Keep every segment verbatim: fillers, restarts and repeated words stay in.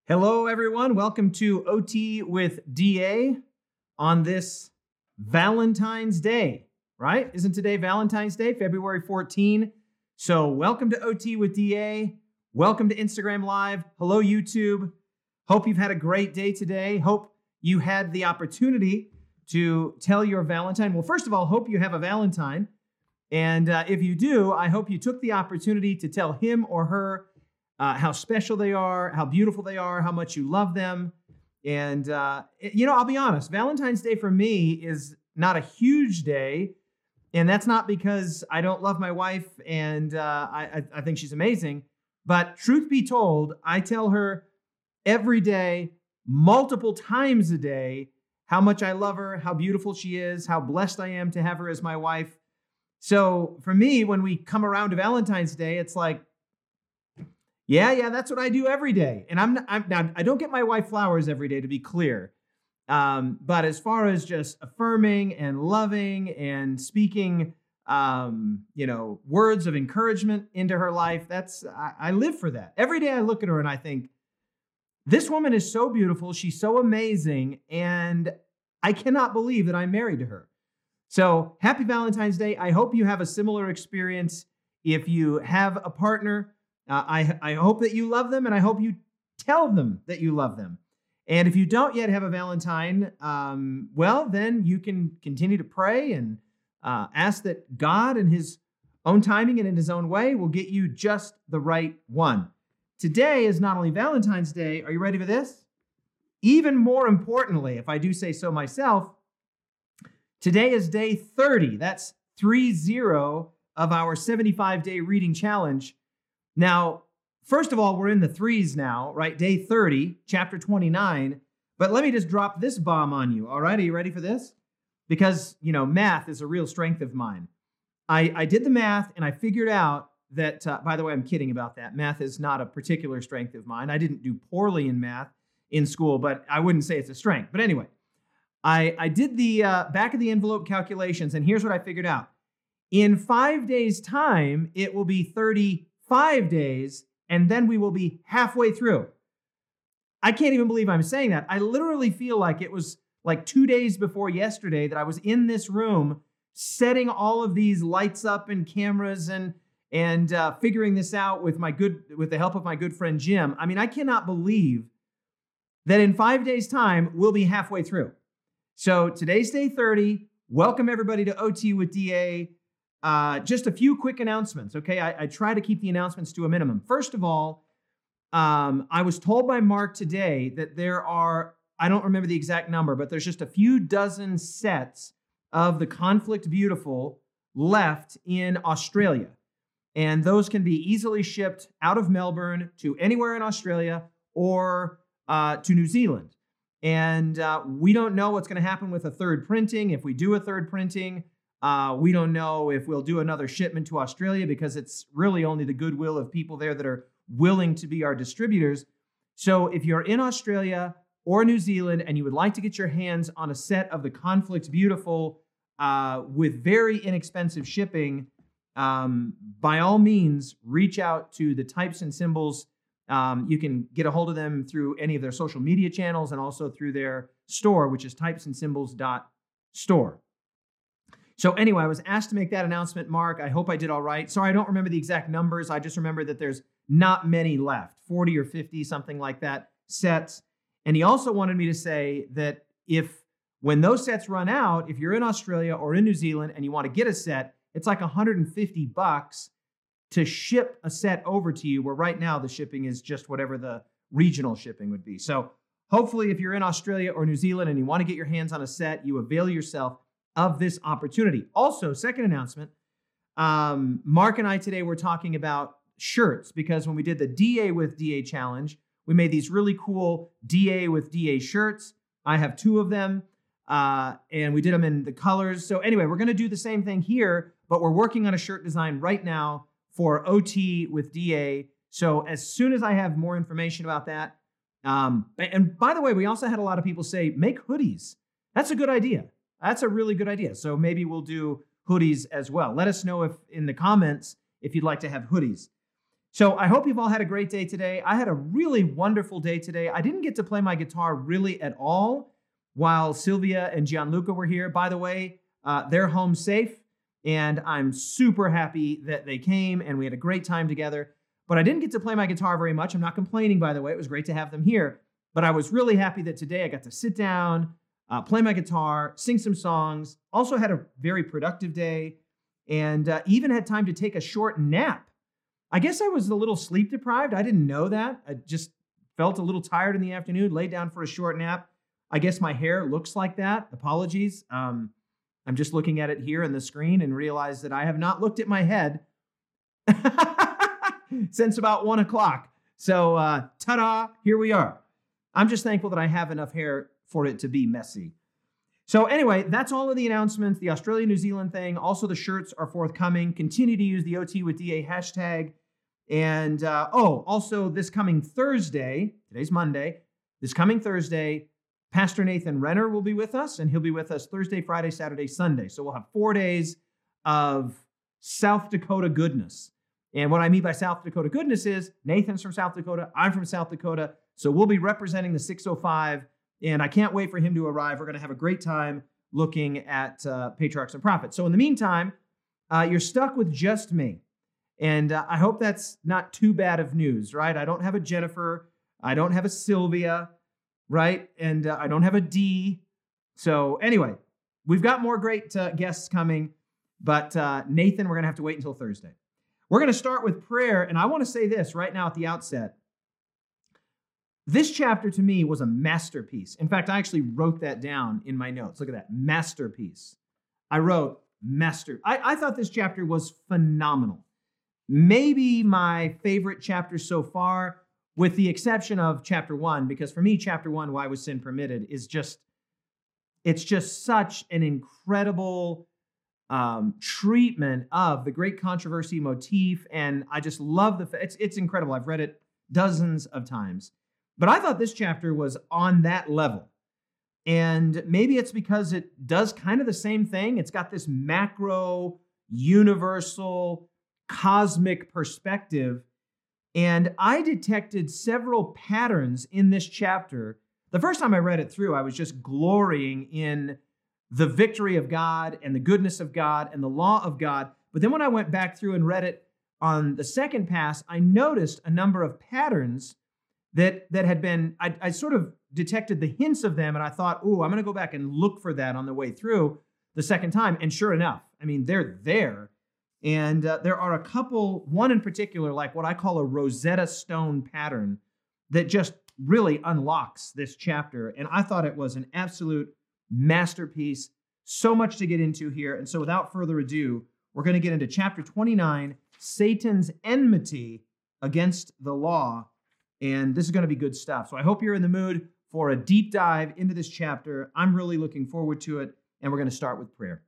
Hello, everyone. Welcome to O T with D A on this Valentine's Day, right? Isn't today Valentine's Day, February fourteenth? So welcome to O T with D A. Welcome to Instagram Live. Hello, YouTube. Hope you've had a great day today. Hope you had the opportunity to tell your Valentine. Well, first of all, hope you have a Valentine. And uh, if you do, I hope you took the opportunity to tell him or her Uh, how special they are, how beautiful they are, how much you love them. And, uh, you know, I'll be honest, Valentine's Day for me is not a huge day. And that's not because I don't love my wife and uh, I, I think she's amazing. But truth be told, I tell her every day, multiple times a day, how much I love her, how beautiful she is, how blessed I am to have her as my wife. So for me, when we come around to Valentine's Day, it's like, Yeah, yeah, that's what I do every day. And I'm, I'm now, I don't get my wife flowers every day, to be clear. Um, but as far as just affirming and loving and speaking, um, you know, words of encouragement into her life, that's, I, I live for that. Every day I look at her and I think, this woman is so beautiful. She's so amazing. And I cannot believe that I'm married to her. So happy Valentine's Day. I hope you have a similar experience. If you have a partner, Uh, I, I hope that you love them, and I hope you tell them that you love them. And if you don't yet have a Valentine, um, well, then you can continue to pray and uh, ask that God in his own timing and in his own way will get you just the right one. Today is not only Valentine's Day. Are you ready for this? Even more importantly, if I do say so myself, today is day thirty. That's three zero of our seventy-five day reading challenge. Now, first of all, we're in the threes now, right? Day thirty, chapter twenty-nine. But let me just drop this bomb on you. All right, are you ready for this? Because, you know, math is a real strength of mine. I, I did the math and I figured out that, uh, by the way, I'm kidding about that. Math is not a particular strength of mine. I didn't do poorly in math in school, but I wouldn't say it's a strength. But anyway, I, I did the uh, back of the envelope calculations, and here's what I figured out. In five days' time, it will be thirty Five days, and then we will be halfway through. I can't even believe I'm saying that. I literally feel like it was like two days before yesterday that I was in this room setting all of these lights up and cameras and and uh, figuring this out with my good with the help of my good friend Jim. I mean, I cannot believe that in five days' time we'll be halfway through. So today's day thirty. Welcome everybody to O T with D A. Uh, just a few quick announcements, okay? I, I try to keep the announcements to a minimum. First of all, um, I was told by Mark today that there are, I don't remember the exact number, but there's just a few dozen sets of the Conflict Beautiful left in Australia. And those can be easily shipped out of Melbourne to anywhere in Australia or uh, to New Zealand. And uh, we don't know what's going to happen with a third printing. If we do a third printing, Uh, we don't know if we'll do another shipment to Australia because it's really only the goodwill of people there that are willing to be our distributors. So if you're in Australia or New Zealand and you would like to get your hands on a set of the Conflict Beautiful uh, with very inexpensive shipping, um, by all means, reach out to the Types and Symbols. Um, you can get a hold of them through any of their social media channels and also through their store, which is types and symbols dot store. So anyway, I was asked to make that announcement, Mark. I hope I did all right. Sorry, I don't remember the exact numbers. I just remember that there's not many left, forty or fifty, something like that, sets. And he also wanted me to say that if, when those sets run out, if you're in Australia or in New Zealand and you want to get a set, it's like one hundred fifty bucks to ship a set over to you, where right now the shipping is just whatever the regional shipping would be. So hopefully if you're in Australia or New Zealand and you want to get your hands on a set, you avail yourself of this opportunity. Also, second announcement, um, Mark and I today were talking about shirts, because when we did the D A with D A challenge, we made these really cool D A with D A shirts. I have two of them, uh, and we did them in the colors. So anyway, we're going to do the same thing here, but we're working on a shirt design right now for O T with D A. So as soon as I have more information about that, um, and by the way, we also had a lot of people say, make hoodies. That's a good idea. That's a really good idea. So maybe we'll do hoodies as well. Let us know if in the comments if you'd like to have hoodies. So I hope you've all had a great day today. I had a really wonderful day today. I didn't get to play my guitar really at all while Sylvia and Gianluca were here. By the way, uh, they're home safe, and I'm super happy that they came, and we had a great time together. But I didn't get to play my guitar very much. I'm not complaining, by the way. It was great to have them here. But I was really happy that today I got to sit down, uh, play my guitar, sing some songs. Also had a very productive day, and uh, even had time to take a short nap. I guess I was a little sleep deprived. I didn't know that. I just felt a little tired in the afternoon, laid down for a short nap. I guess my hair looks like that. Apologies. Um, I'm just looking at it here on the screen and realize that I have not looked at my head since about one o'clock. So uh, ta-da, here we are. I'm just thankful that I have enough hair for it to be messy. So anyway, that's all of the announcements, the Australia-New Zealand thing. Also, the shirts are forthcoming. Continue to use the O T with D A hashtag. And, uh, oh, also this coming Thursday, today's Monday, this coming Thursday, Pastor Nathan Renner will be with us, and he'll be with us Thursday, Friday, Saturday, Sunday. So we'll have four days of South Dakota goodness. And what I mean by South Dakota goodness is Nathan's from South Dakota, I'm from South Dakota, so we'll be representing the six oh five, and I can't wait for him to arrive. We're going to have a great time looking at uh, Patriarchs and Prophets. So in the meantime, uh, you're stuck with just me. And uh, I hope that's not too bad of news, right? I don't have a Jennifer. I don't have a Sylvia, right? And uh, I don't have a Dee. So anyway, we've got more great uh, guests coming. But uh, Nathan, we're going to have to wait until Thursday. We're going to start with prayer. And I want to say this right now at the outset. This chapter to me was a masterpiece. In fact, I actually wrote that down in my notes. Look at that, masterpiece. I wrote master. I, I thought this chapter was phenomenal. Maybe my favorite chapter so far, with the exception of chapter one, because for me, chapter one, Why Was Sin Permitted, is just, it's just such an incredible um, treatment of the great controversy motif. And I just love the, it's, it's incredible. I've read it dozens of times. But I thought this chapter was on that level. And maybe it's because it does kind of the same thing. It's got this macro, universal, cosmic perspective. And I detected several patterns in this chapter. The first time I read it through, I was just glorying in the victory of God and the goodness of God and the law of God. But then when I went back through and read it on the second pass, I noticed a number of patterns that, that had been, I, I sort of detected the hints of them. And I thought, ooh, I'm going to go back and look for that on the way through the second time. And sure enough, I mean, they're there. And uh, there are a couple, one in particular, like what I call a Rosetta Stone pattern that just really unlocks this chapter. And I thought it was an absolute masterpiece. So much to get into here. And so without further ado, we're going to get into chapter twenty-nine, Satan's enmity against the law. And this is going to be good stuff. So I hope you're in the mood for a deep dive into this chapter. I'm really looking forward to it. And we're going to start with prayer.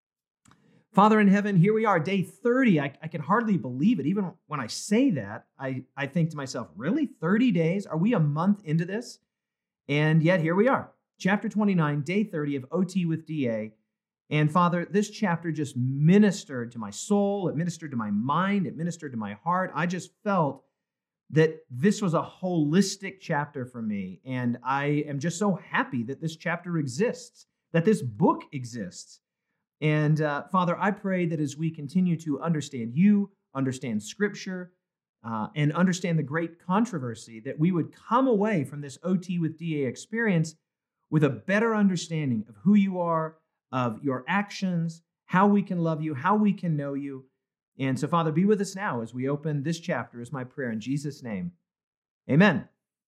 Father in heaven, here we are, day thirty. I, I can hardly believe it. Even when I say that, I, I think to myself, really? thirty days? Are we a month into this? And yet here we are, chapter twenty-nine, day thirty of O T with D A. And Father, this chapter just ministered to my soul. It ministered to my mind. It ministered to my heart. I just felt that this was a holistic chapter for me. And I am just so happy that this chapter exists, that this book exists. And uh, Father, I pray that as we continue to understand you, understand Scripture, uh, and understand the great controversy, that we would come away from this O T with D A experience with a better understanding of who you are, of your actions, how we can love you, how we can know you. And so, Father, be with us now as we open this chapter, is my prayer in Jesus' name. Amen.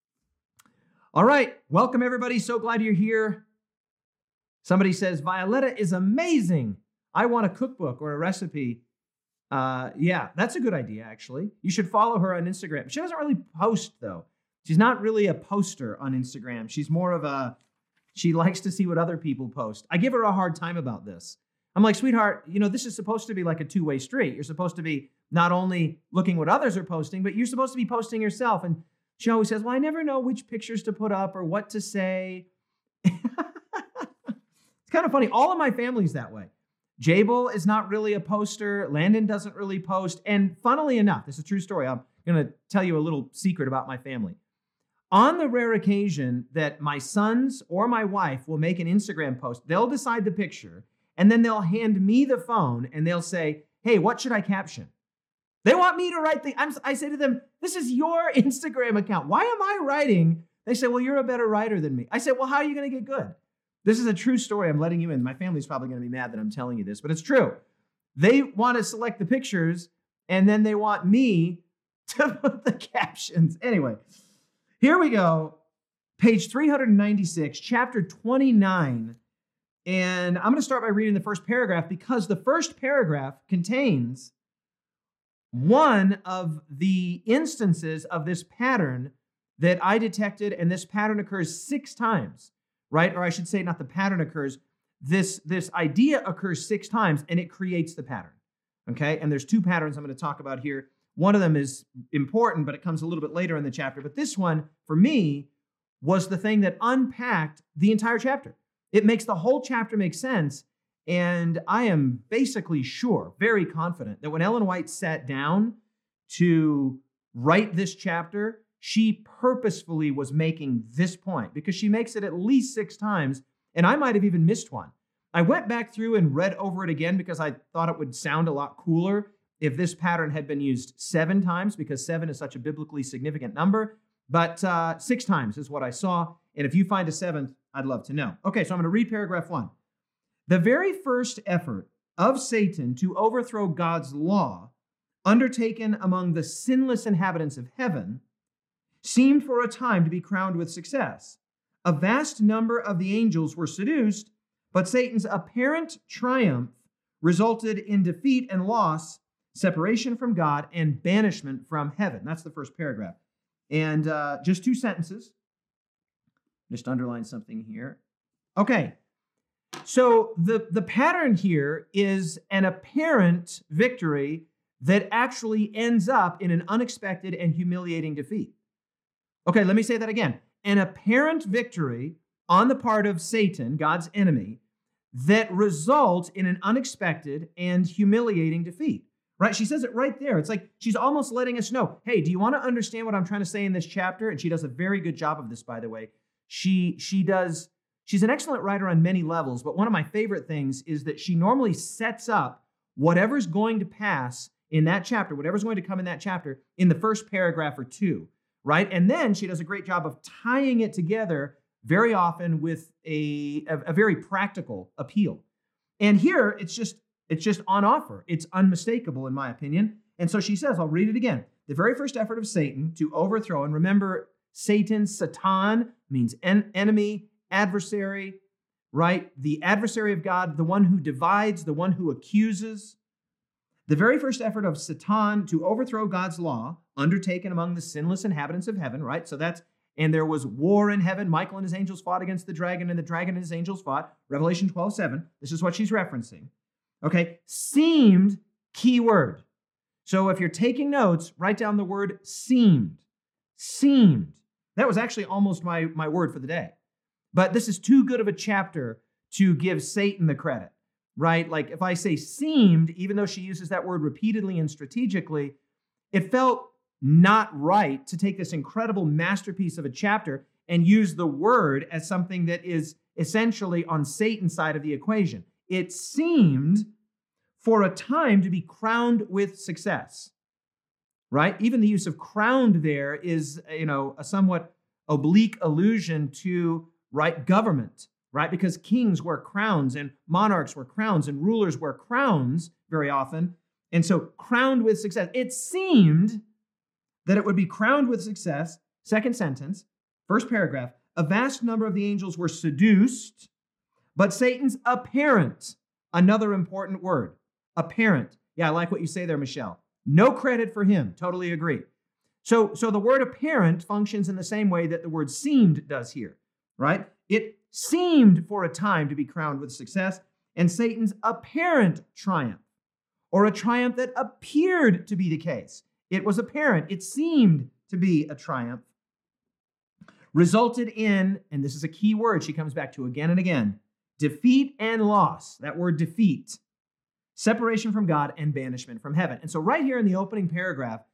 All right, welcome everybody. So glad you're here. Somebody says, Violetta is amazing. I want a cookbook or a recipe. Uh, yeah, that's a good idea, actually. You should follow her on Instagram. She doesn't really post, though. She's not really a poster on Instagram. She's more of a, she likes to see what other people post. I give her a hard time about this. I'm like, sweetheart, you know, this is supposed to be like a two-way street. You're supposed to be not only looking what others are posting, but you're supposed to be posting yourself. And she always says, well, I never know which pictures to put up or what to say. It's kind of funny. All of my family's that way. Jabel is not really a poster. Landon doesn't really post. And funnily enough, this is a true story. I'm going going to tell you a little secret about my family. On the rare occasion that my sons or my wife will make an Instagram post, they'll decide the picture, and then they'll hand me the phone, and they'll say, hey, what should I caption? They want me to write the, I'm, I say to them, this is your Instagram account. Why am I writing? They say, well, you're a better writer than me. I say, well, how are you going to get good? This is a true story. I'm letting you in. My family's probably going to be mad that I'm telling you this, but it's true. They want to select the pictures, and then they want me to put the captions. Anyway, here we go. Page three ninety-six, chapter twenty-nine. And I'm going to start by reading the first paragraph because the first paragraph contains one of the instances of this pattern that I detected, and this pattern occurs six times, right? Or I should say not the pattern occurs, this, this idea occurs six times, and it creates the pattern, okay? And there's two patterns I'm going to talk about here. One of them is important, but it comes a little bit later in the chapter. But this one, for me, was the thing that unpacked the entire chapter. It makes the whole chapter make sense. And I am basically sure, very confident, that when Ellen White sat down to write this chapter, she purposefully was making this point because she makes it at least six times, and I might have even missed one. I went back through and read over it again because I thought it would sound a lot cooler if this pattern had been used seven times, because seven is such a biblically significant number, but uh, six times is what I saw. And if you find a seventh, I'd love to know. Okay, so I'm going to read paragraph one. The very first effort of Satan to overthrow God's law, undertaken among the sinless inhabitants of heaven, seemed for a time to be crowned with success. A vast number of the angels were seduced, but Satan's apparent triumph resulted in defeat and loss, separation from God, and banishment from heaven. That's the first paragraph. And uh, just two sentences. Just underline something here. Okay. So the, the pattern here is an apparent victory that actually ends up in an unexpected and humiliating defeat. Okay, let me say that again. An apparent victory on the part of Satan, God's enemy, that results in an unexpected and humiliating defeat. Right? She says it right there. It's like she's almost letting us know, hey, do you want to understand what I'm trying to say in this chapter? And she does a very good job of this, by the way. She, she does, she's an excellent writer on many levels, but one of my favorite things is that she normally sets up whatever's going to pass in that chapter, whatever's going to come in that chapter, in the first paragraph or two, right? And then she does a great job of tying it together very often with a, a, a very practical appeal. And here, it's just, It's just on offer. It's unmistakable, in my opinion. And so she says, I'll read it again. The very first effort of Satan to overthrow, and remember, Satan, Satan, means en- enemy, adversary, right? The adversary of God, the one who divides, the one who accuses. The very first effort of Satan to overthrow God's law, undertaken among the sinless inhabitants of heaven, right? So that's, and there was war in heaven. Michael and his angels fought against the dragon, and the dragon and his angels fought. Revelation twelve seven. This is what she's referencing. Okay, seemed, key word. So if you're taking notes, write down the word seemed. Seemed. That was actually almost my, my word for the day. But this is too good of a chapter to give Satan the credit, right? Like if I say seemed, even though she uses that word repeatedly and strategically, it felt not right to take this incredible masterpiece of a chapter and use the word as something that is essentially on Satan's side of the equation. It seemed for a time to be crowned with success, right? Even the use of crowned there is, you know, a somewhat oblique allusion to, right, government, right? Because kings wear crowns and monarchs wear crowns and rulers wear crowns very often. And so crowned with success. It seemed that it would be crowned with success. Second sentence, first paragraph, a vast number of the angels were seduced, but Satan's apparent, another important word, apparent. Yeah, I like what you say there, Michelle. No credit for him. Totally agree. So, so the word apparent functions in the same way that the word seemed does here, right? It seemed for a time to be crowned with success, and Satan's apparent triumph, or a triumph that appeared to be the case. It was apparent. It seemed to be a triumph, resulted in, and this is a key word she comes back to again and again, defeat and loss. That word defeat, separation from God, and banishment from heaven. And so right here in the opening paragraph,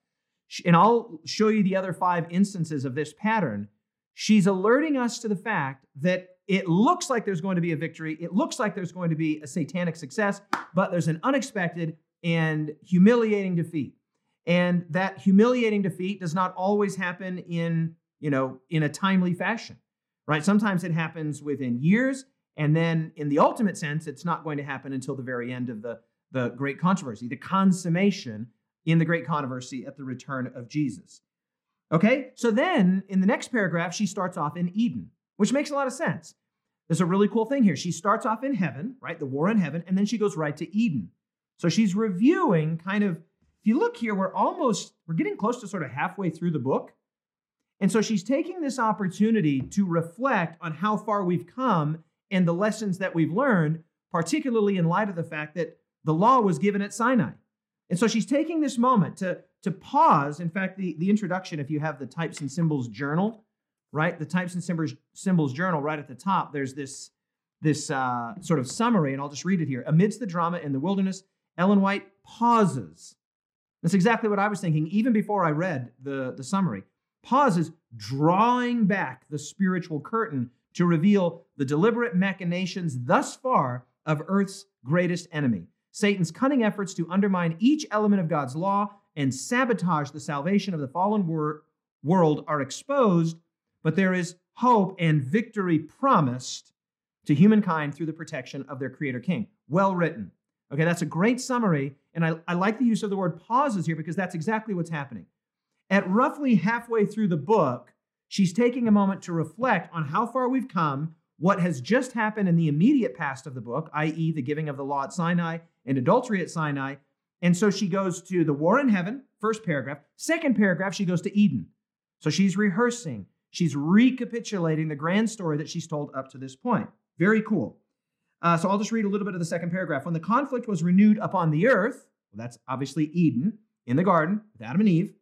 and I'll show you the other five instances of this pattern, she's alerting us to the fact that it looks like there's going to be a victory. It looks like there's going to be a satanic success, but there's an unexpected and humiliating defeat. And that humiliating defeat does not always happen in, you know, in a timely fashion, right? Sometimes it happens within years. And then in the ultimate sense, it's not going to happen until the very end of the, the great controversy, the consummation in the great controversy at the return of Jesus. Okay, so then in the next paragraph, she starts off in Eden, which makes a lot of sense. There's a really cool thing here. She starts off in heaven, right? The war in heaven, and then she goes right to Eden. So she's reviewing kind of, if you look here, we're almost, we're getting close to sort of halfway through the book. And so she's taking this opportunity to reflect on how far we've come and the lessons that we've learned, particularly in light of the fact that the law was given at Sinai. And so she's taking this moment to, to pause. In fact, the, the introduction, if you have the Types and Symbols journal, right? The Types and Symbols, Symbols journal right at the top, there's this, this uh, sort of summary, and I'll just read it here. Amidst the drama in the wilderness, Ellen White pauses. That's exactly what I was thinking, even before I read the, the summary. Pauses, drawing back the spiritual curtain to reveal the deliberate machinations thus far of Earth's greatest enemy. Satan's cunning efforts to undermine each element of God's law and sabotage the salvation of the fallen wor- world are exposed, but there is hope and victory promised to humankind through the protection of their Creator King. Well written. Okay, that's a great summary, and I, I like the use of the word pauses here because that's exactly what's happening. At roughly halfway through the book, she's taking a moment to reflect on how far we've come, what has just happened in the immediate past of the book, that is the giving of the law at Sinai and adultery at Sinai. And so she goes to the war in heaven, first paragraph. Second paragraph, she goes to Eden. So she's rehearsing. She's recapitulating the grand story that she's told up to this point. Very cool. Uh, so I'll just read a little bit of the second paragraph. When the conflict was renewed upon the earth, well, that's obviously Eden, in the garden with Adam and Eve,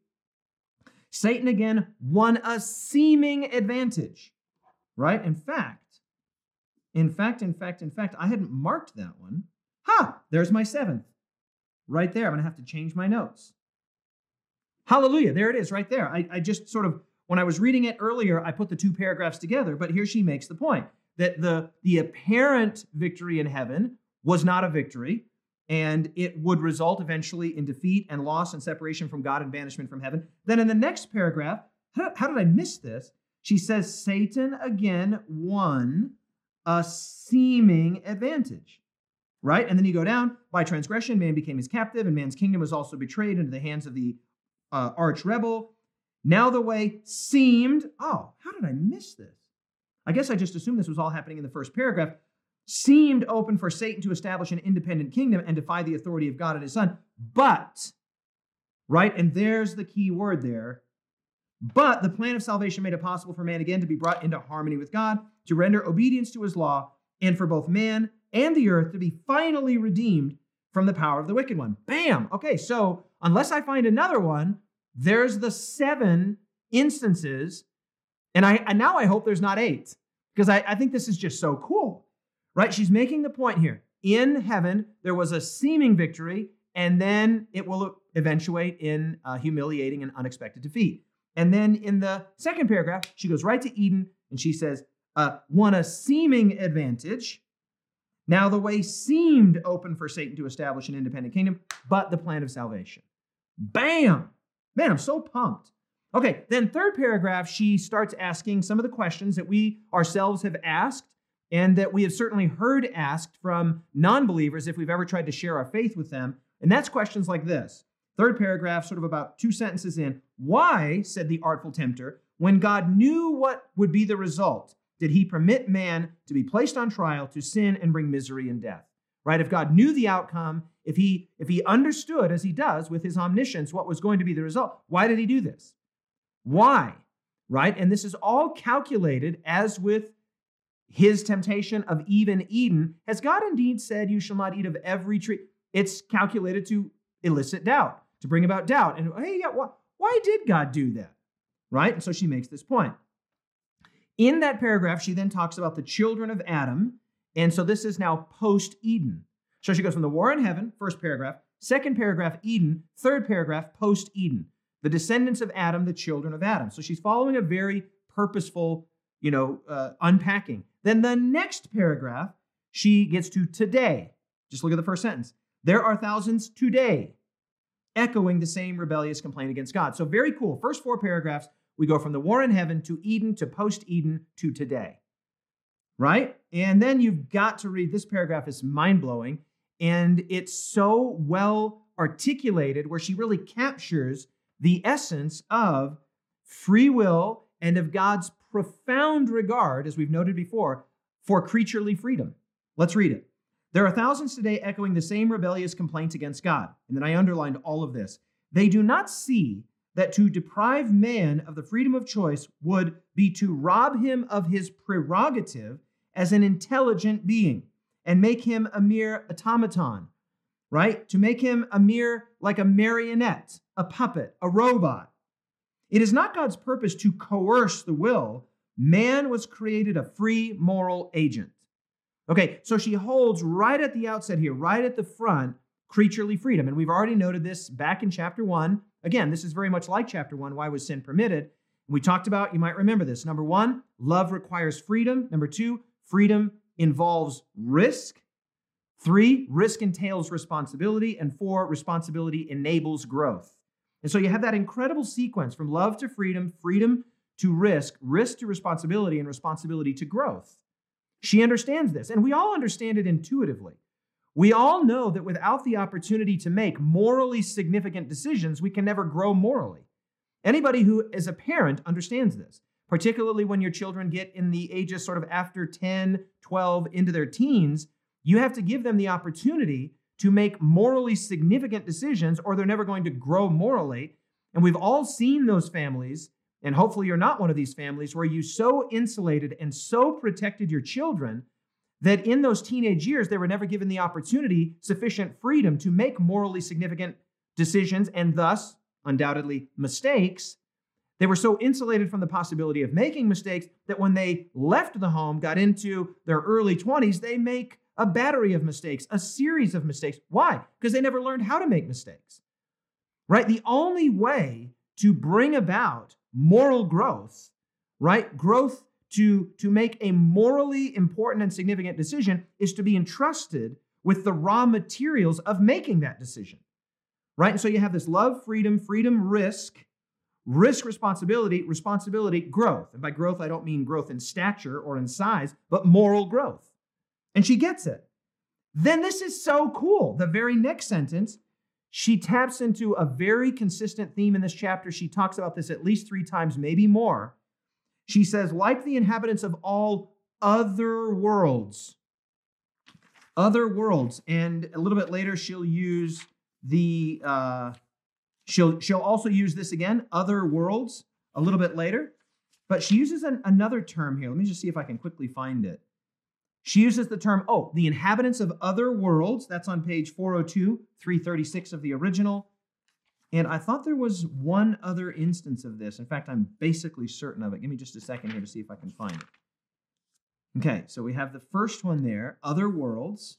Satan again won a seeming advantage, right? In fact, in fact, in fact, in fact, I hadn't marked that one. Ha! There's my seventh. Right there. I'm going to have to change my notes. Hallelujah. There it is right there. I, I just sort of, when I was reading it earlier, I put the two paragraphs together, but here she makes the point that the, the apparent victory in heaven was not a victory, and it would result eventually in defeat and loss and separation from God and banishment from heaven. Then in the next paragraph, how, how did I miss this? She says, Satan again won a seeming advantage, right? And then you go down, by transgression, man became his captive, and man's kingdom was also betrayed into the hands of the uh, arch rebel. Now the way seemed, oh, how did I miss this? I guess I just assumed this was all happening in the first paragraph. Seemed open for Satan to establish an independent kingdom and defy the authority of God and his son. But, right, and there's the key word there, but the plan of salvation made it possible for man again to be brought into harmony with God, to render obedience to his law, and for both man and the earth to be finally redeemed from the power of the wicked one. Bam! Okay, so unless I find another one, there's the seven instances, and I and now I hope there's not eight, because I, I think this is just so cool, right? She's making the point here. In heaven, there was a seeming victory, and then it will eventuate in uh, humiliating and unexpected defeat. And then in the second paragraph, she goes right to Eden, and she says, uh, won a seeming advantage. Now the way seemed open for Satan to establish an independent kingdom, but the plan of salvation. Bam! Man, I'm so pumped. Okay, then third paragraph, she starts asking some of the questions that we ourselves have asked and that we have certainly heard asked from non-believers if we've ever tried to share our faith with them. And that's questions like this. Third paragraph, sort of about two sentences in. Why, said the artful tempter, when God knew what would be the result, did he permit man to be placed on trial to sin and bring misery and death? Right? If God knew the outcome, if he, if he understood, as he does with his omniscience, what was going to be the result, why did he do this? Why? Right? And this is all calculated as with his temptation of Eve in Eden. Has God indeed said, you shall not eat of every tree? It's calculated to elicit doubt, to bring about doubt. And hey, yeah, why, why did God do that? Right? And so she makes this point. In that paragraph, she then talks about the children of Adam. And so this is now post-Eden. So she goes from the war in heaven, first paragraph, second paragraph, Eden, third paragraph, post-Eden. The descendants of Adam, the children of Adam. So she's following a very purposeful, you know, uh, unpacking. Then the next paragraph, she gets to today. Just look at the first sentence. There are thousands today, echoing the same rebellious complaint against God. So very cool. First four paragraphs, we go from the war in heaven to Eden to post-Eden to today, right? And then you've got to read this paragraph. Is mind-blowing, and it's so well articulated where she really captures the essence of free will and of God's profound regard, as we've noted before, for creaturely freedom. Let's read it. There are thousands today echoing the same rebellious complaints against God. And then I underlined all of this. They do not see that to deprive man of the freedom of choice would be to rob him of his prerogative as an intelligent being and make him a mere automaton, right? To make him a mere, like a marionette, a puppet, a robot. It is not God's purpose to coerce the will. Man was created a free moral agent. Okay, so she holds right at the outset here, right at the front, creaturely freedom. And we've already noted this back in chapter one. Again, this is very much like chapter one, why was sin permitted? We talked about, you might remember this. Number one, love requires freedom. Number two, freedom involves risk. Three, risk entails responsibility. And four, responsibility enables growth. And so you have that incredible sequence from love to freedom, freedom to risk, risk to responsibility, and responsibility to growth. She understands this, and we all understand it intuitively. We all know that without the opportunity to make morally significant decisions, we can never grow morally. Anybody who is a parent understands this, particularly when your children get in the ages sort of after ten, twelve, into their teens. You have to give them the opportunity to make morally significant decisions, or they're never going to grow morally. And we've all seen those families, and hopefully you're not one of these families, where you so insulated and so protected your children that in those teenage years, they were never given the opportunity, sufficient freedom to make morally significant decisions, and thus, undoubtedly, mistakes. They were so insulated from the possibility of making mistakes that when they left the home, got into their early twenties, they make a battery of mistakes, a series of mistakes. Why? Because they never learned how to make mistakes, right? The only way to bring about moral growth, right? Growth to, to make a morally important and significant decision is to be entrusted with the raw materials of making that decision, right? And so you have this love, freedom, freedom, risk, risk, responsibility, responsibility, growth. And by growth, I don't mean growth in stature or in size, but moral growth. And she gets it. Then this is so cool. The very next sentence, she taps into a very consistent theme in this chapter. She talks about this at least three times, maybe more. She says, like the inhabitants of all other worlds, other worlds. And a little bit later, she'll use the, uh, she'll, she'll also use this again, other worlds, a little bit later. But she uses an, another term here. Let me just see if I can quickly find it. She uses the term, oh, the inhabitants of other worlds. That's on page four oh two, three thirty-six of the original. And I thought there was one other instance of this. In fact, I'm basically certain of it. Give me just a second here to see if I can find it. Okay, so we have the first one there, other worlds.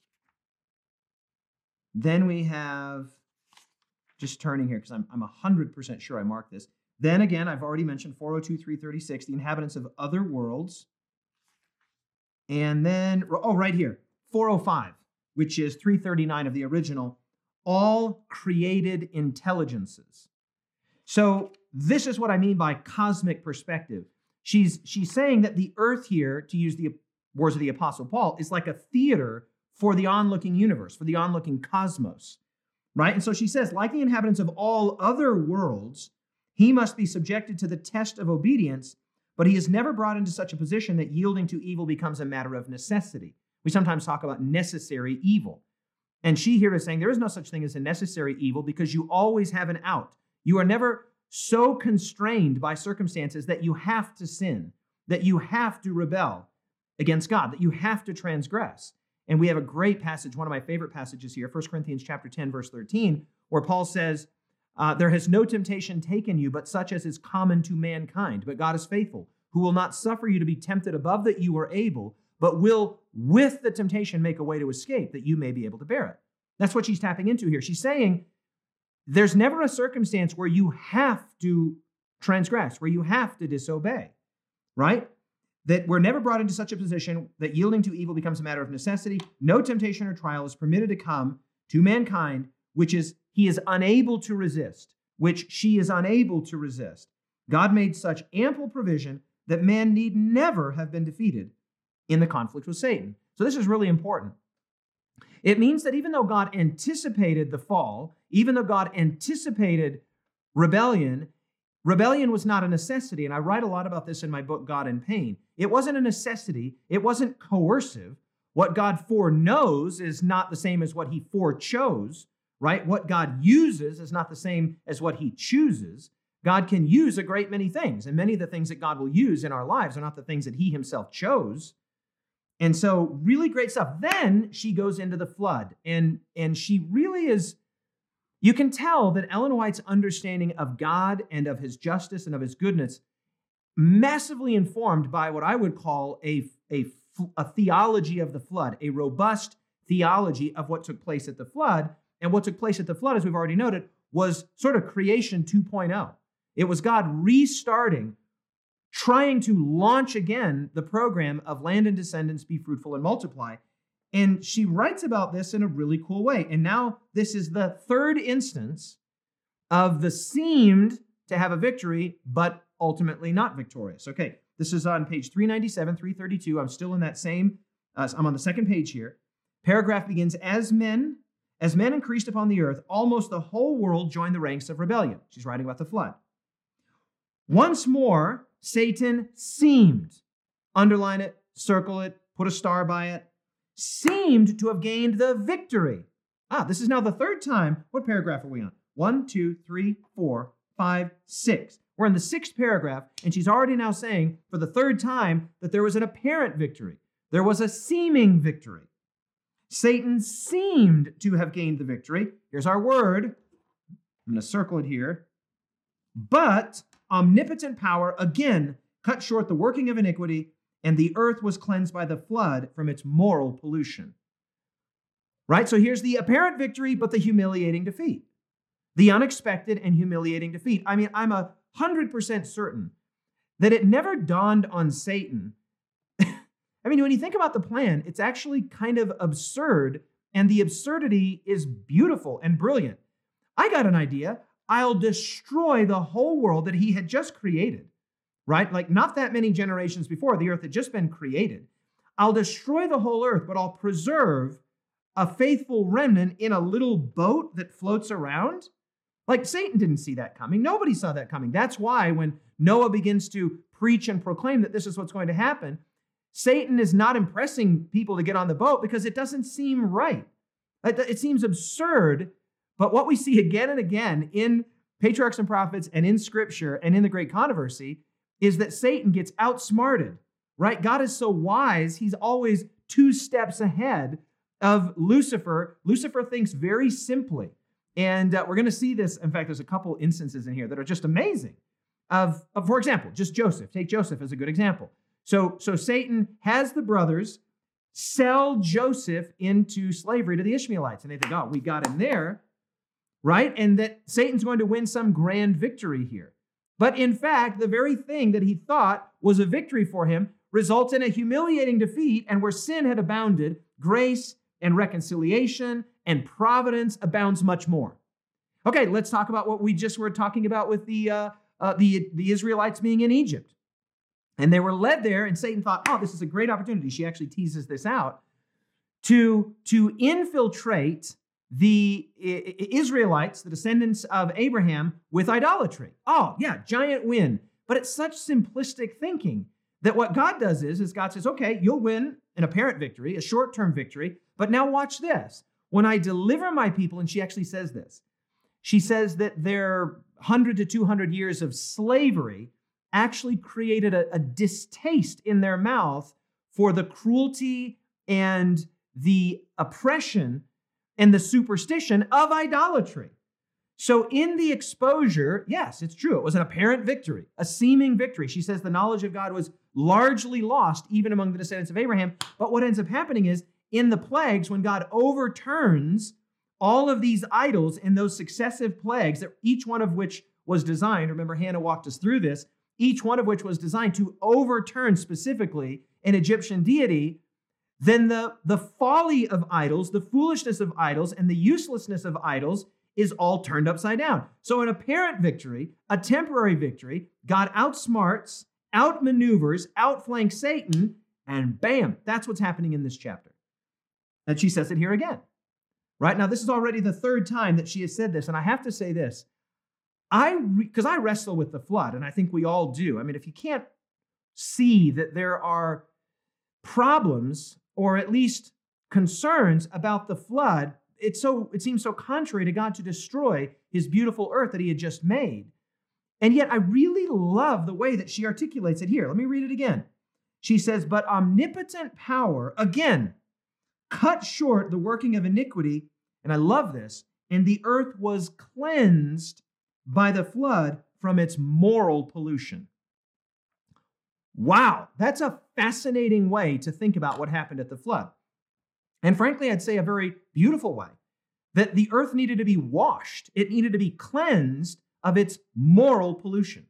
Then we have, just turning here because I'm, I'm one hundred percent sure I marked this. Then again, I've already mentioned four oh two, three thirty-six, the inhabitants of other worlds. And then, oh, right here, four oh five, which is three thirty-nine of the original, all created intelligences. So this is what I mean by cosmic perspective. She's, she's saying that the earth here, to use the words of the Apostle Paul, is like a theater for the onlooking universe, for the onlooking cosmos, right? And so she says, like the inhabitants of all other worlds, he must be subjected to the test of obedience, but he is never brought into such a position that yielding to evil becomes a matter of necessity. We sometimes talk about necessary evil. And she here is saying there is no such thing as a necessary evil because you always have an out. You are never so constrained by circumstances that you have to sin, that you have to rebel against God, that you have to transgress. And we have a great passage, one of my favorite passages here, First Corinthians chapter ten, verse thirteen, where Paul says, Uh, there has no temptation taken you, but such as is common to mankind. But God is faithful, who will not suffer you to be tempted above that you are able, but will with the temptation make a way to escape, that you may be able to bear it. That's what she's tapping into here. She's saying there's never a circumstance where you have to transgress, where you have to disobey, right? That we're never brought into such a position that yielding to evil becomes a matter of necessity. No temptation or trial is permitted to come to mankind, which is he is unable to resist, which she is unable to resist. God made such ample provision that man need never have been defeated in the conflict with Satan. So this is really important. It means that even though God anticipated the fall, even though God anticipated rebellion, rebellion was not a necessity. And I write a lot about this in my book, God in Pain. It wasn't a necessity. It wasn't coercive. What God foreknows is not the same as what he forechose, right? What God uses is not the same as what he chooses. God can use a great many things, and many of the things that God will use in our lives are not the things that he himself chose. And so really great stuff. Then she goes into the flood, and, and she really is, you can tell that Ellen White's understanding of God and of his justice and of his goodness, massively informed by what I would call a, a, a theology of the flood, a robust theology of what took place at the flood. And what took place at the flood, as we've already noted, was sort of creation two point oh. It was God restarting, trying to launch again the program of land and descendants, be fruitful and multiply. And she writes about this in a really cool way. And now this is the third instance of the seemed to have a victory, but ultimately not victorious. Okay, this is on page three ninety-seven, three thirty-two. I'm still in that same, uh, I'm on the second page here. Paragraph begins, as men, as men increased upon the earth, almost the whole world joined the ranks of rebellion. She's writing about the flood. Once more, Satan seemed, underline it, circle it, put a star by it, seemed to have gained the victory. Ah, this is now the third time. What paragraph are we on? One, two, three, four, five, six. We're in the sixth paragraph, and she's already now saying for the third time that there was an apparent victory. There was a seeming victory. Satan seemed to have gained the victory. Here's our word. I'm going to circle it here. But omnipotent power again cut short the working of iniquity, and the earth was cleansed by the flood from its moral pollution. Right? So here's the apparent victory, but the humiliating defeat. The unexpected and humiliating defeat. I mean, I'm a hundred percent certain that it never dawned on Satan. I mean, when you think about the plan, it's actually kind of absurd, and the absurdity is beautiful and brilliant. I got an idea. I'll destroy the whole world that he had just created, right? Like not that many generations before, the earth had just been created. I'll destroy the whole earth, but I'll preserve a faithful remnant in a little boat that floats around. Like Satan didn't see that coming. Nobody saw that coming. That's why when Noah begins to preach and proclaim that this is what's going to happen, Satan is not impressing people to get on the boat because it doesn't seem right. It seems absurd. But what we see again and again in Patriarchs and Prophets and in Scripture and in the Great Controversy is that Satan gets outsmarted, right? God is so wise, he's always two steps ahead of Lucifer. Lucifer thinks very simply. And uh, we're going to see this. In fact, there's a couple instances in here that are just amazing. Of, of, for example, just Joseph. Take Joseph as a good example. So, so Satan has the brothers sell Joseph into slavery to the Ishmaelites. And they think, oh, we got him there. Right? And that Satan's going to win some grand victory here. But in fact, the very thing that he thought was a victory for him results in a humiliating defeat, and where sin had abounded, grace and reconciliation and providence abounds much more. Okay, let's talk about what we just were talking about with the, uh, uh, the, the Israelites being in Egypt. And they were led there, and Satan thought, oh, this is a great opportunity. She actually teases this out, to, to infiltrate the Israelites, the descendants of Abraham, with idolatry. Oh, yeah, giant win. But it's such simplistic thinking that what God does is, is God says, okay, you'll win an apparent victory, a short-term victory, but now watch this. When I deliver my people, and she actually says this, she says that their one hundred to two hundred years of slavery actually created a, a distaste in their mouth for the cruelty and the oppression and the superstition of idolatry. So in the exposure, yes, it's true. It was an apparent victory, a seeming victory. She says the knowledge of God was largely lost even among the descendants of Abraham. But what ends up happening is in the plagues, when God overturns all of these idols and those successive plagues, that each one of which was designed, remember Hannah walked us through this, each one of which was designed to overturn specifically an Egyptian deity, then the, the folly of idols, the foolishness of idols, and the uselessness of idols is all turned upside down. So an apparent victory, a temporary victory, God outsmarts, outmaneuvers, outflanks Satan, and bam, that's what's happening in this chapter. And she says it here again. Right? Now, this is already the third time that she has said this, and I have to say this. I, because I wrestle with the flood, and I think we all do. I mean, if you can't see that there are problems or at least concerns about the flood, it's so it seems so contrary to God to destroy his beautiful earth that he had just made. And yet I really love the way that she articulates it here. Let me read it again. She says, but omnipotent power, again, cut short the working of iniquity, and I love this, and the earth was cleansed by the flood from its moral pollution. Wow, that's a fascinating way to think about what happened at the flood. And frankly, I'd say a very beautiful way, that the earth needed to be washed. It needed to be cleansed of its moral pollution.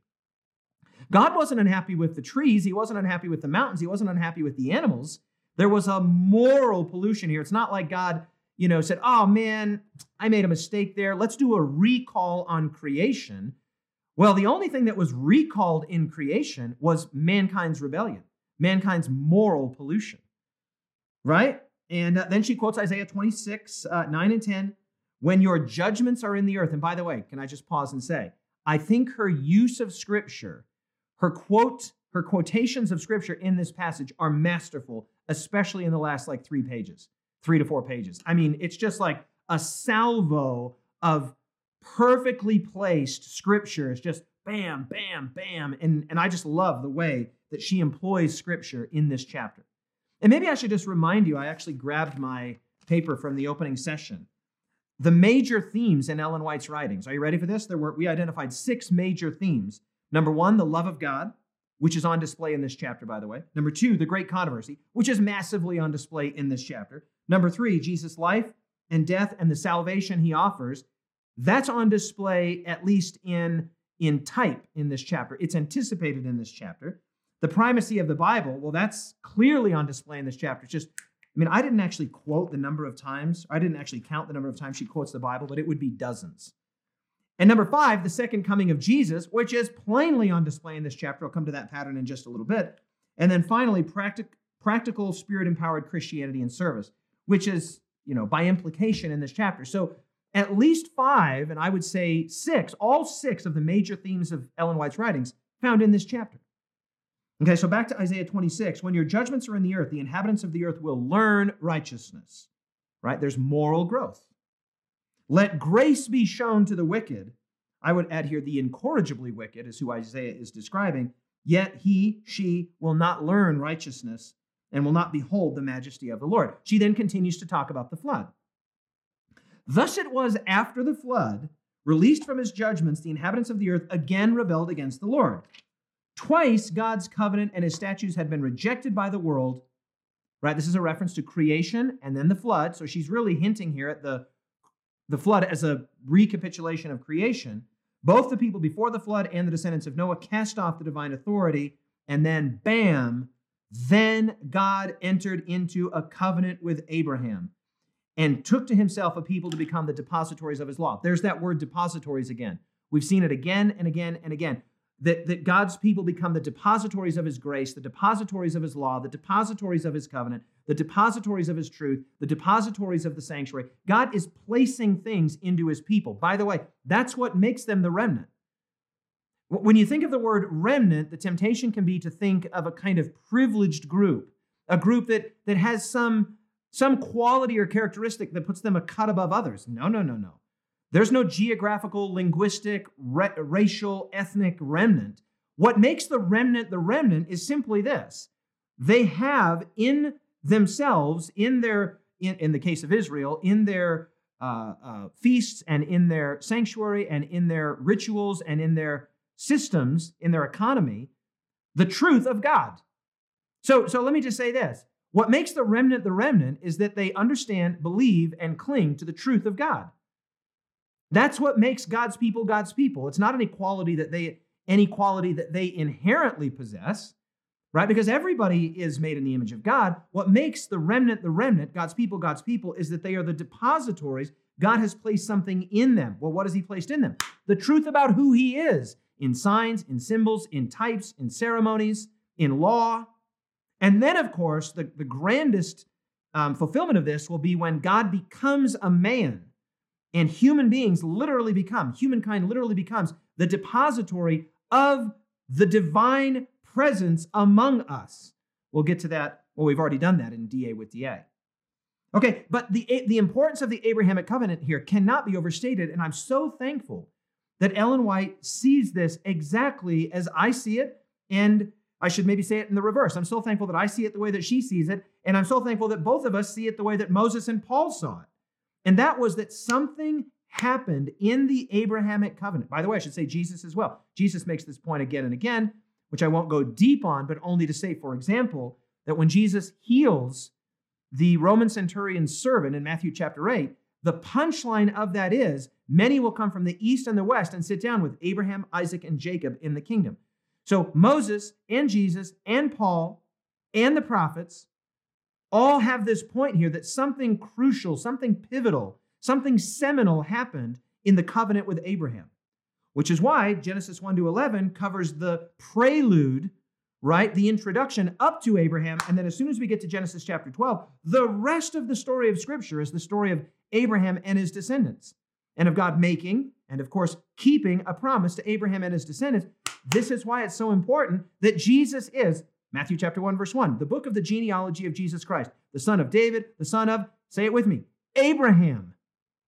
God wasn't unhappy with the trees. He wasn't unhappy with the mountains. He wasn't unhappy with the animals. There was a moral pollution here. It's not like God, you know, said, oh man, I made a mistake there. Let's do a recall on creation. Well, the only thing that was recalled in creation was mankind's rebellion, mankind's moral pollution, right? And uh, then she quotes Isaiah twenty-six, uh, nine and ten, when your judgments are in the earth. And by the way, can I just pause and say, I think her use of scripture, her quote, her quotations of scripture in this passage are masterful, especially in the last like three pages, three to four pages. I mean, it's just like a salvo of perfectly placed scripture. It's just bam, bam, bam. And, and I just love the way that she employs scripture in this chapter. And maybe I should just remind you, I actually grabbed my paper from the opening session. The major themes in Ellen White's writings. Are you ready for this? There were, we identified six major themes. Number one, the love of God, which is on display in this chapter, by the way. Number two, the great controversy, which is massively on display in this chapter. Number three, Jesus' life and death and the salvation he offers. That's on display, at least in, in type in this chapter. It's anticipated in this chapter. The primacy of the Bible, well, that's clearly on display in this chapter. It's just, I mean, I didn't actually quote the number of times. I didn't actually count the number of times she quotes the Bible, but it would be dozens. And number five, the second coming of Jesus, which is plainly on display in this chapter. I'll come to that pattern in just a little bit. And then finally, practic- practical spirit-empowered Christianity and service, which is, you know, by implication in this chapter. So at least five, and I would say six, all six of the major themes of Ellen White's writings found in this chapter. Okay, so back to Isaiah twenty-six. When your judgments are in the earth, the inhabitants of the earth will learn righteousness, right? There's moral growth. Let grace be shown to the wicked. I would add here the incorrigibly wicked is who Isaiah is describing. Yet he, she will not learn righteousness and will not behold the majesty of the Lord. She then continues to talk about the flood. Thus it was after the flood, released from his judgments, the inhabitants of the earth again rebelled against the Lord. Twice God's covenant and his statutes had been rejected by the world, right? This is a reference to creation and then the flood. So she's really hinting here at the, the flood as a recapitulation of creation. Both the people before the flood and the descendants of Noah cast off the divine authority, and then bam, then God entered into a covenant with Abraham and took to himself a people to become the depositories of his law. There's that word depositories again. We've seen it again and again and again. That, that God's people become the depositories of his grace, the depositories of his law, the depositories of his covenant, the depositories of his truth, the depositories of the sanctuary. God is placing things into his people. By the way, that's what makes them the remnant. When you think of the word remnant, the temptation can be to think of a kind of privileged group, a group that, that has some, some quality or characteristic that puts them a cut above others. No, no, no, no. There's no geographical, linguistic, ra- racial, ethnic remnant. What makes the remnant the remnant is simply this. They have in themselves, in their, in, in the case of Israel, in their uh, uh, feasts and in their sanctuary and in their rituals and in their systems, in their economy, the truth of God. So, so let me just say this. What makes the remnant the remnant is that they understand, believe, and cling to the truth of God. That's what makes God's people God's people. It's not an equality that they, any quality that they inherently possess, right? Because everybody is made in the image of God. What makes the remnant the remnant, God's people God's people, is that they are the depositories. God has placed something in them. Well, what has he placed in them? The truth about who he is, in signs, in symbols, in types, in ceremonies, in law. And then, of course, the, the grandest um, fulfillment of this will be when God becomes a man and human beings literally become, humankind literally becomes the depository of the divine presence among us. We'll get to that. Well, we've already done that in D A with D A. Okay, but the, the importance of the Abrahamic covenant here cannot be overstated, and I'm so thankful that Ellen White sees this exactly as I see it, and I should maybe say it in the reverse. I'm so thankful that I see it the way that she sees it, and I'm so thankful that both of us see it the way that Moses and Paul saw it. And that was that something happened in the Abrahamic covenant. By the way, I should say Jesus as well. Jesus makes this point again and again, which I won't go deep on, but only to say, for example, that when Jesus heals the Roman centurion's servant in Matthew chapter eight, the punchline of that is, many will come from the east and the west and sit down with Abraham, Isaac, and Jacob in the kingdom. So Moses and Jesus and Paul and the prophets all have this point here that something crucial, something pivotal, something seminal happened in the covenant with Abraham, which is why Genesis one to eleven covers the prelude, right? The introduction up to Abraham. And then as soon as we get to Genesis chapter twelve, the rest of the story of Scripture is the story of Abraham and his descendants, and of God making and, of course, keeping a promise to Abraham and his descendants. This is why it's so important that Jesus is, Matthew chapter one, verse one, the book of the genealogy of Jesus Christ, the son of David, the son of, say it with me, Abraham.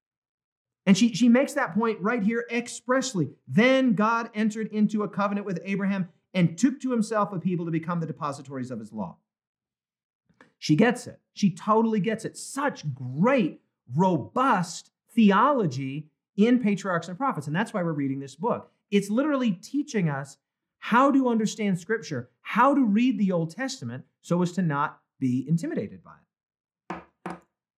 And she, she makes that point right here expressly. Then God entered into a covenant with Abraham and took to himself a people to become the depositories of his law. She gets it. She totally gets it. Such great, robust theology in Patriarchs and Prophets. And that's why we're reading this book. It's literally teaching us how to understand Scripture, how to read the Old Testament so as to not be intimidated by it.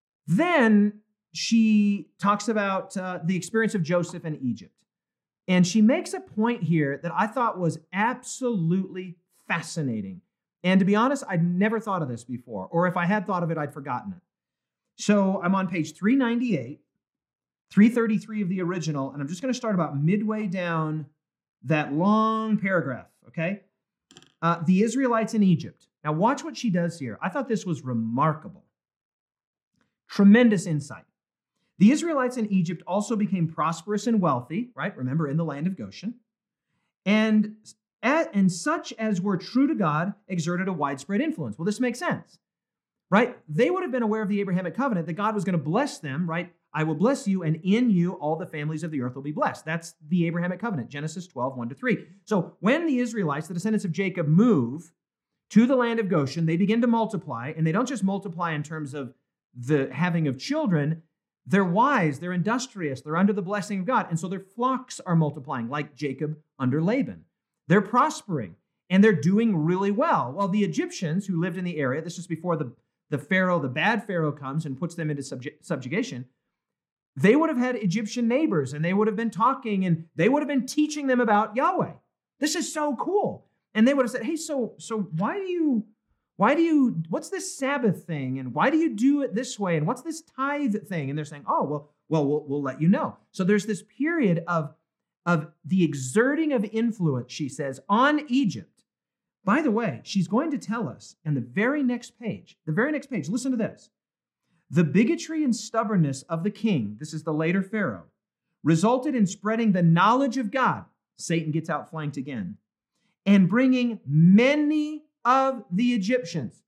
Then she talks about uh, the experience of Joseph in Egypt. And she makes a point here that I thought was absolutely fascinating. And to be honest, I'd never thought of this before, or if I had thought of it, I'd forgotten it. So I'm on page three ninety-eight, three thirty-three of the original, and I'm just going to start about midway down that long paragraph, okay? Uh, the Israelites in Egypt. Now watch what she does here. I thought this was remarkable. Tremendous insight. The Israelites in Egypt also became prosperous and wealthy, right? Remember, in the land of Goshen. And, at, and such as were true to God exerted a widespread influence. Well, this makes sense, right? They would have been aware of the Abrahamic covenant that God was going to bless them, right? I will bless you, and in you all the families of the earth will be blessed. That's the Abrahamic covenant, Genesis twelve, one to three. So when the Israelites, the descendants of Jacob, move to the land of Goshen, they begin to multiply, and they don't just multiply in terms of the having of children. They're wise, they're industrious, they're under the blessing of God, and so their flocks are multiplying, like Jacob under Laban. They're prospering, and they're doing really well. Well, the Egyptians who lived in the area, this is before the, the Pharaoh, the bad Pharaoh comes and puts them into subju- subjugation, they would have had Egyptian neighbors, and they would have been talking, and they would have been teaching them about Yahweh. This is so cool. And they would have said, hey, so, so why do you... Why do you, what's this Sabbath thing? And why do you do it this way? And what's this tithe thing? And they're saying, oh, well, well, we'll, we'll let you know. So there's this period of, of the exerting of influence, she says, on Egypt. By the way, she's going to tell us in the very next page, the very next page, listen to this. The bigotry and stubbornness of the king, this is the later Pharaoh, resulted in spreading the knowledge of God. Satan gets outflanked again. And bringing many of the Egyptians,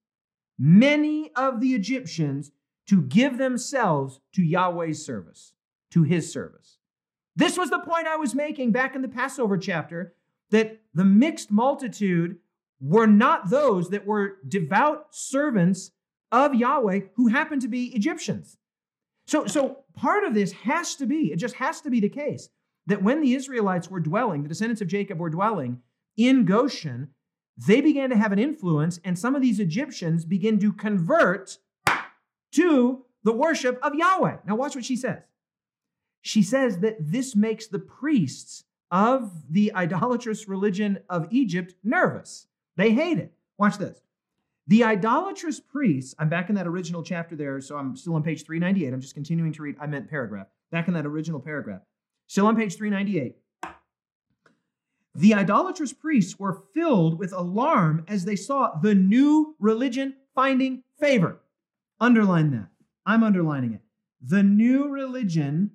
many of the Egyptians to give themselves to Yahweh's service, to his service. This was the point I was making back in the Passover chapter, that the mixed multitude were not those that were devout servants of Yahweh who happened to be Egyptians. So, so part of this has to be, it just has to be the case, that when the Israelites were dwelling, the descendants of Jacob were dwelling in Goshen, they began to have an influence, and some of these Egyptians begin to convert to the worship of Yahweh. Now watch what she says. She says that this makes the priests of the idolatrous religion of Egypt nervous. They hate it. Watch this. The idolatrous priests, I'm back in that original chapter there, so I'm still on page three ninety-eight. I'm just continuing to read. I meant paragraph. Back in that original paragraph. Still on page three ninety-eight. The idolatrous priests were filled with alarm as they saw the new religion finding favor. Underline that. I'm underlining it. The new religion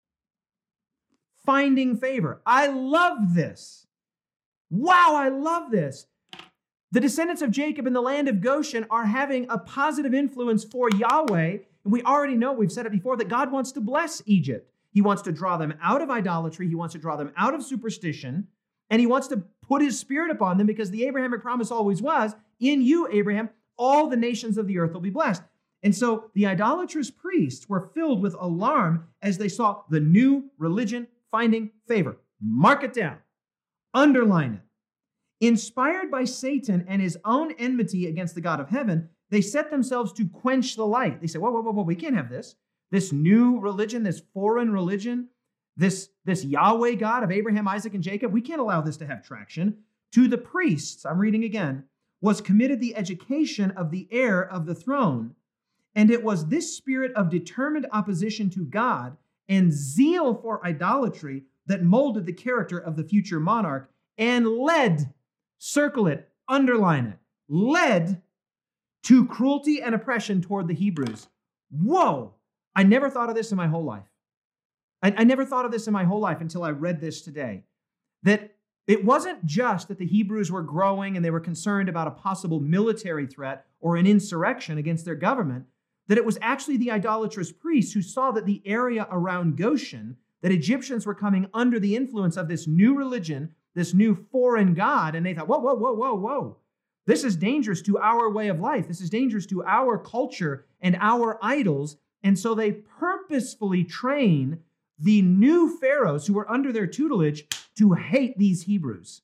finding favor. I love this. Wow, I love this. The descendants of Jacob in the land of Goshen are having a positive influence for Yahweh. And we already know, we've said it before, that God wants to bless Egypt. He wants to draw them out of idolatry. He wants to draw them out of superstition. And he wants to put his spirit upon them, because the Abrahamic promise always was, in you, Abraham, all the nations of the earth will be blessed. And so the idolatrous priests were filled with alarm as they saw the new religion finding favor. Mark it down. Underline it. Inspired by Satan and his own enmity against the God of heaven, they set themselves to quench the light. They said, whoa, whoa, whoa, whoa, we can't have this. This new religion, this foreign religion, this, this Yahweh God of Abraham, Isaac, and Jacob, we can't allow this to have traction. To the priests, I'm reading again, was committed the education of the heir of the throne. And it was this spirit of determined opposition to God and zeal for idolatry that molded the character of the future monarch and led, circle it, underline it, led to cruelty and oppression toward the Hebrews. Whoa! I never thought of this in my whole life. I, I never thought of this in my whole life until I read this today. That it wasn't just that the Hebrews were growing and they were concerned about a possible military threat or an insurrection against their government, that it was actually the idolatrous priests who saw that the area around Goshen, that Egyptians were coming under the influence of this new religion, this new foreign god, and they thought, whoa, whoa, whoa, whoa, whoa. This is dangerous to our way of life. This is dangerous to our culture and our idols. And so they purposefully train the new pharaohs who were under their tutelage to hate these Hebrews.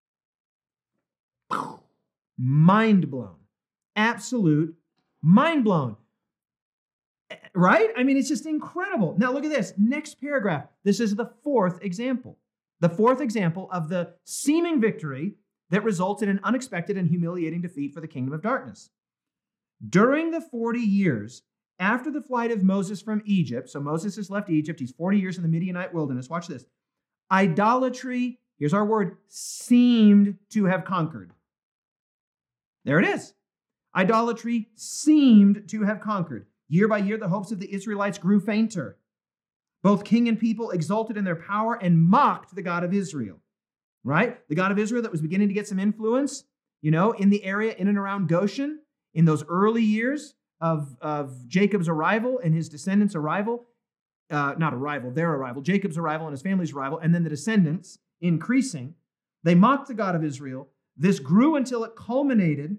Mind blown. Absolute mind blown. Right? I mean, it's just incredible. Now look at this. Next paragraph. This is the fourth example. The fourth example of the seeming victory that resulted in unexpected and humiliating defeat for the kingdom of darkness. During the forty years after the flight of Moses from Egypt, so Moses has left Egypt, he's forty years in the Midianite wilderness. Watch this. Idolatry, here's our word, seemed to have conquered. There it is. Idolatry seemed to have conquered. Year by year, the hopes of the Israelites grew fainter. Both king and people exulted in their power and mocked the God of Israel, right? The God of Israel that was beginning to get some influence, you know, in the area in and around Goshen in those early years of, of Jacob's arrival and his descendants' arrival, uh, not arrival, their arrival, Jacob's arrival and his family's arrival, and then the descendants increasing. They mocked the God of Israel. This grew until it culminated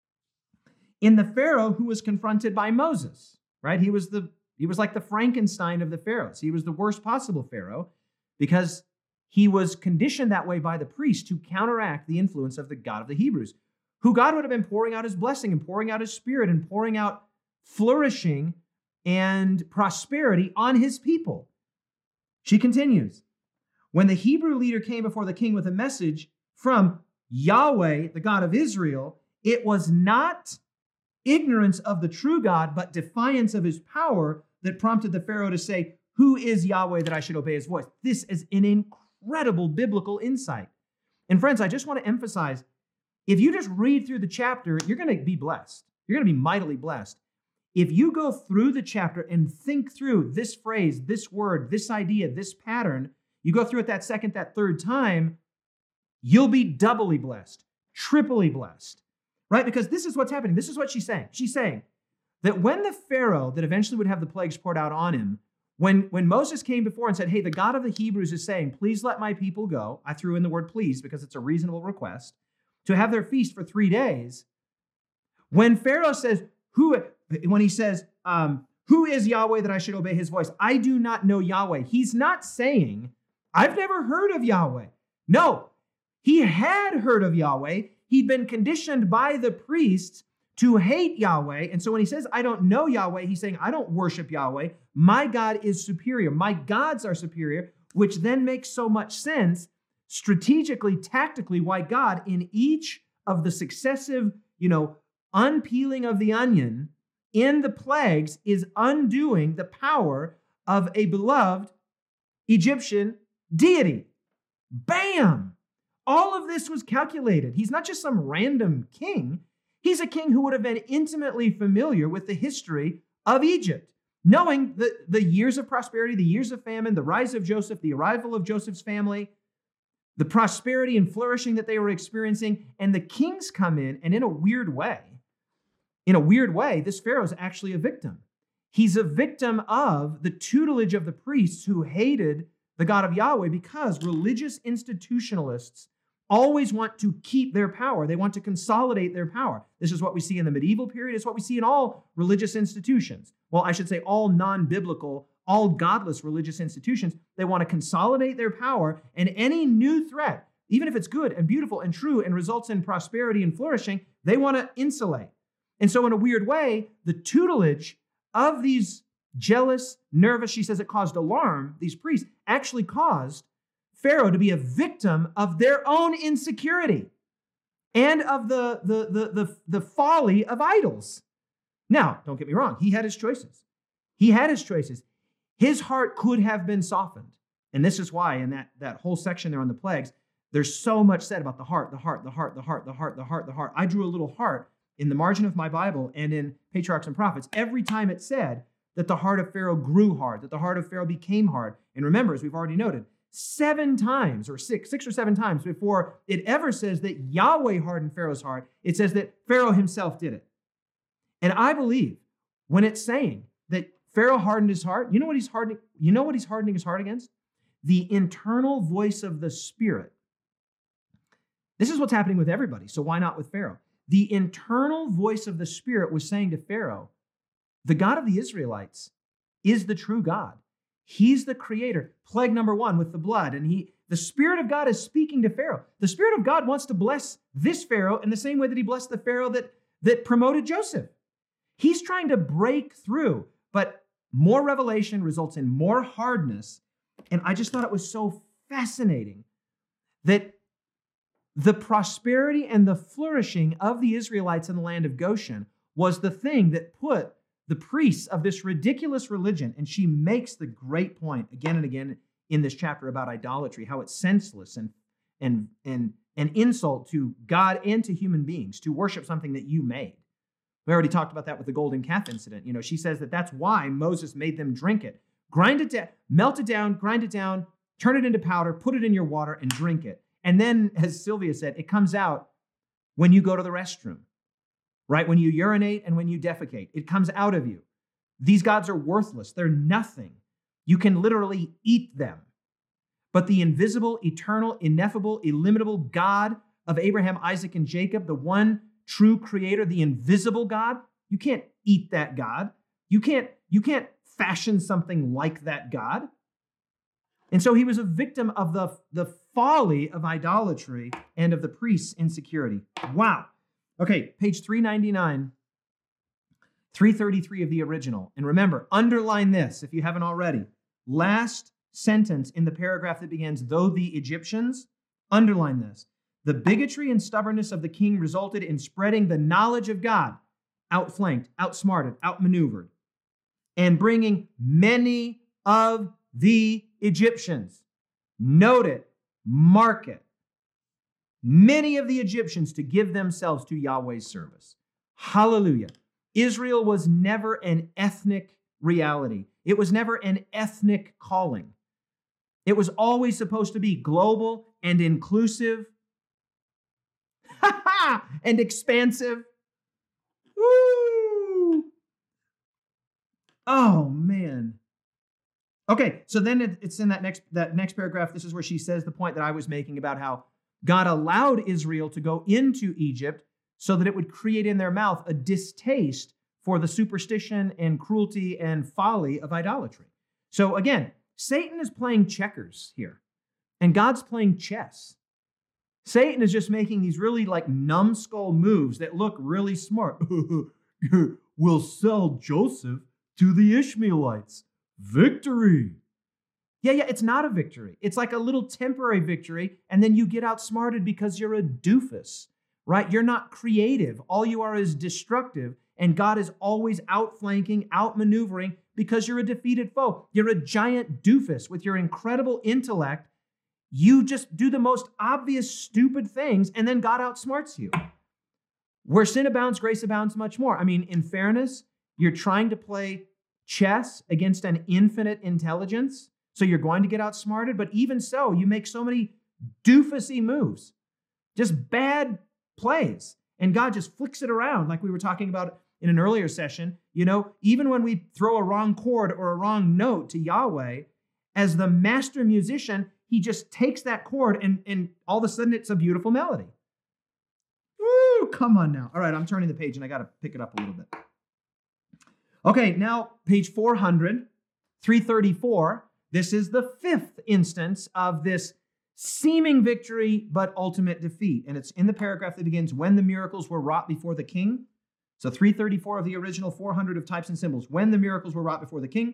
in the Pharaoh who was confronted by Moses, right? He was the He was like the Frankenstein of the pharaohs. He was the worst possible pharaoh because he was conditioned that way by the priest to counteract the influence of the God of the Hebrews, who God would have been pouring out his blessing and pouring out his spirit and pouring out flourishing and prosperity on his people. She continues, when the Hebrew leader came before the king with a message from Yahweh, the God of Israel, it was not ignorance of the true God, but defiance of his power that prompted the Pharaoh to say, who is Yahweh that I should obey his voice? This is an incredible biblical insight. And friends, I just want to emphasize, if you just read through the chapter, you're going to be blessed. You're going to be mightily blessed. If you go through the chapter and think through this phrase, this word, this idea, this pattern, you go through it that second, that third time, you'll be doubly blessed, triply blessed. Right? Because this is what's happening. This is what she's saying. She's saying that when the Pharaoh that eventually would have the plagues poured out on him, when, when Moses came before and said, hey, the God of the Hebrews is saying, please let my people go. I threw in the word please because it's a reasonable request to have their feast for three days. When Pharaoh says, who, when he says, um, who is Yahweh that I should obey his voice? I do not know Yahweh. He's not saying, I've never heard of Yahweh. No, he had heard of Yahweh. he'd been conditioned by the priests to hate Yahweh. And so when he says, I don't know Yahweh, he's saying, I don't worship Yahweh. My God is superior. My gods are superior, which then makes so much sense strategically, tactically, why God in each of the successive, you know, unpeeling of the onion in the plagues is undoing the power of a beloved Egyptian deity. Bam! All of this was calculated. He's not just some random king. He's a king who would have been intimately familiar with the history of Egypt, knowing the, the years of prosperity, the years of famine, the rise of Joseph, the arrival of Joseph's family, the prosperity and flourishing that they were experiencing. And the kings come in, and in a weird way, in a weird way, this Pharaoh is actually a victim. He's a victim of the tutelage of the priests who hated the God of Yahweh, because religious institutionalists always want to keep their power. They want to consolidate their power. This is what we see in the medieval period. It's what we see in all religious institutions. Well, I should say all non-biblical, all godless religious institutions. They want to consolidate their power, and any new threat, even if it's good and beautiful and true and results in prosperity and flourishing, they want to insulate. And so in a weird way, the tutelage of these jealous, nervous, she says it caused alarm, these priests actually caused Pharaoh to be a victim of their own insecurity and of the, the, the, the, the folly of idols. Now, don't get me wrong, he had his choices. He had his choices. His heart could have been softened. And this is why in that, that whole section there on the plagues, there's so much said about the heart, the heart, the heart, the heart, the heart, the heart, the heart. I drew a little heart in the margin of my Bible and in Patriarchs and Prophets every time it said that the heart of Pharaoh grew hard, that the heart of Pharaoh became hard. And remember, as we've already noted, seven times or six, six or seven times before it ever says that Yahweh hardened Pharaoh's heart, it says that Pharaoh himself did it. And I believe when it's saying that Pharaoh hardened his heart, you know what he's hardening? You know what he's hardening his heart against? The internal voice of the Spirit. This is what's happening with everybody, so why not with Pharaoh? The internal voice of the Spirit was saying to Pharaoh, the God of the Israelites is the true God. He's the creator. Plague number one with the blood. And he, the Spirit of God is speaking to Pharaoh. The Spirit of God wants to bless this Pharaoh in the same way that he blessed the Pharaoh that, that promoted Joseph. He's trying to break through, but more revelation results in more hardness. And I just thought it was so fascinating that the prosperity and the flourishing of the Israelites in the land of Goshen was the thing that put the priests of this ridiculous religion, and she makes the great point again and again in this chapter about idolatry, how it's senseless and and and an insult to God and to human beings to worship something that you made. We already talked about that with the golden calf incident. You know, she says that that's why Moses made them drink it. Grind it down, melt it down, grind it down, turn it into powder, put it in your water and drink it. And then, as Sylvia said, it comes out when you go to the restroom. Right? When you urinate and when you defecate, it comes out of you. These gods are worthless. They're nothing. You can literally eat them. But the invisible, eternal, ineffable, illimitable God of Abraham, Isaac, and Jacob, the one true creator, the invisible God, you can't eat that God. You can't, you can't fashion something like that God. And so he was a victim of the, the folly of idolatry and of the priests' insecurity. Wow. Okay, page three ninety-nine, three thirty-three of the original. And remember, underline this if you haven't already. Last sentence in the paragraph that begins, though the Egyptians, underline this. The bigotry and stubbornness of the king resulted in spreading the knowledge of God, outflanked, outsmarted, outmaneuvered, and bringing many of the Egyptians. Note it, mark it. Many of the Egyptians to give themselves to Yahweh's service. Hallelujah. Israel was never an ethnic reality. It was never an ethnic calling. It was always supposed to be global and inclusive and expansive. Woo! Oh, man. Okay, so then it's in that next, that next paragraph. This is where she says the point that I was making about how God allowed Israel to go into Egypt so that it would create in their mouth a distaste for the superstition and cruelty and folly of idolatry. So again, Satan is playing checkers here, and God's playing chess. Satan is just making these really like numbskull moves that look really smart. We'll sell Joseph to the Ishmaelites. Victory. Yeah, yeah, it's not a victory. It's like a little temporary victory, and then you get outsmarted because you're a doofus, right? You're not creative. All you are is destructive, and God is always outflanking, outmaneuvering because you're a defeated foe. You're a giant doofus with your incredible intellect. You just do the most obvious stupid things, and then God outsmarts you. Where sin abounds, grace abounds much more. I mean, in fairness, you're trying to play chess against an infinite intelligence, so you're going to get outsmarted, but even so, you make so many doofusy moves, just bad plays, and God just flicks it around like we were talking about in an earlier session. You know, even when we throw a wrong chord or a wrong note to Yahweh, as the master musician, he just takes that chord and, and all of a sudden it's a beautiful melody. Woo, come on now. All right, I'm turning the page and I got to pick it up a little bit. Okay, now page four hundred, three thirty-four. This is the fifth instance of this seeming victory, but ultimate defeat. And it's in the paragraph that begins, when the miracles were wrought before the king. So three thirty-four of the original four hundred of types and symbols. When the miracles were wrought before the king,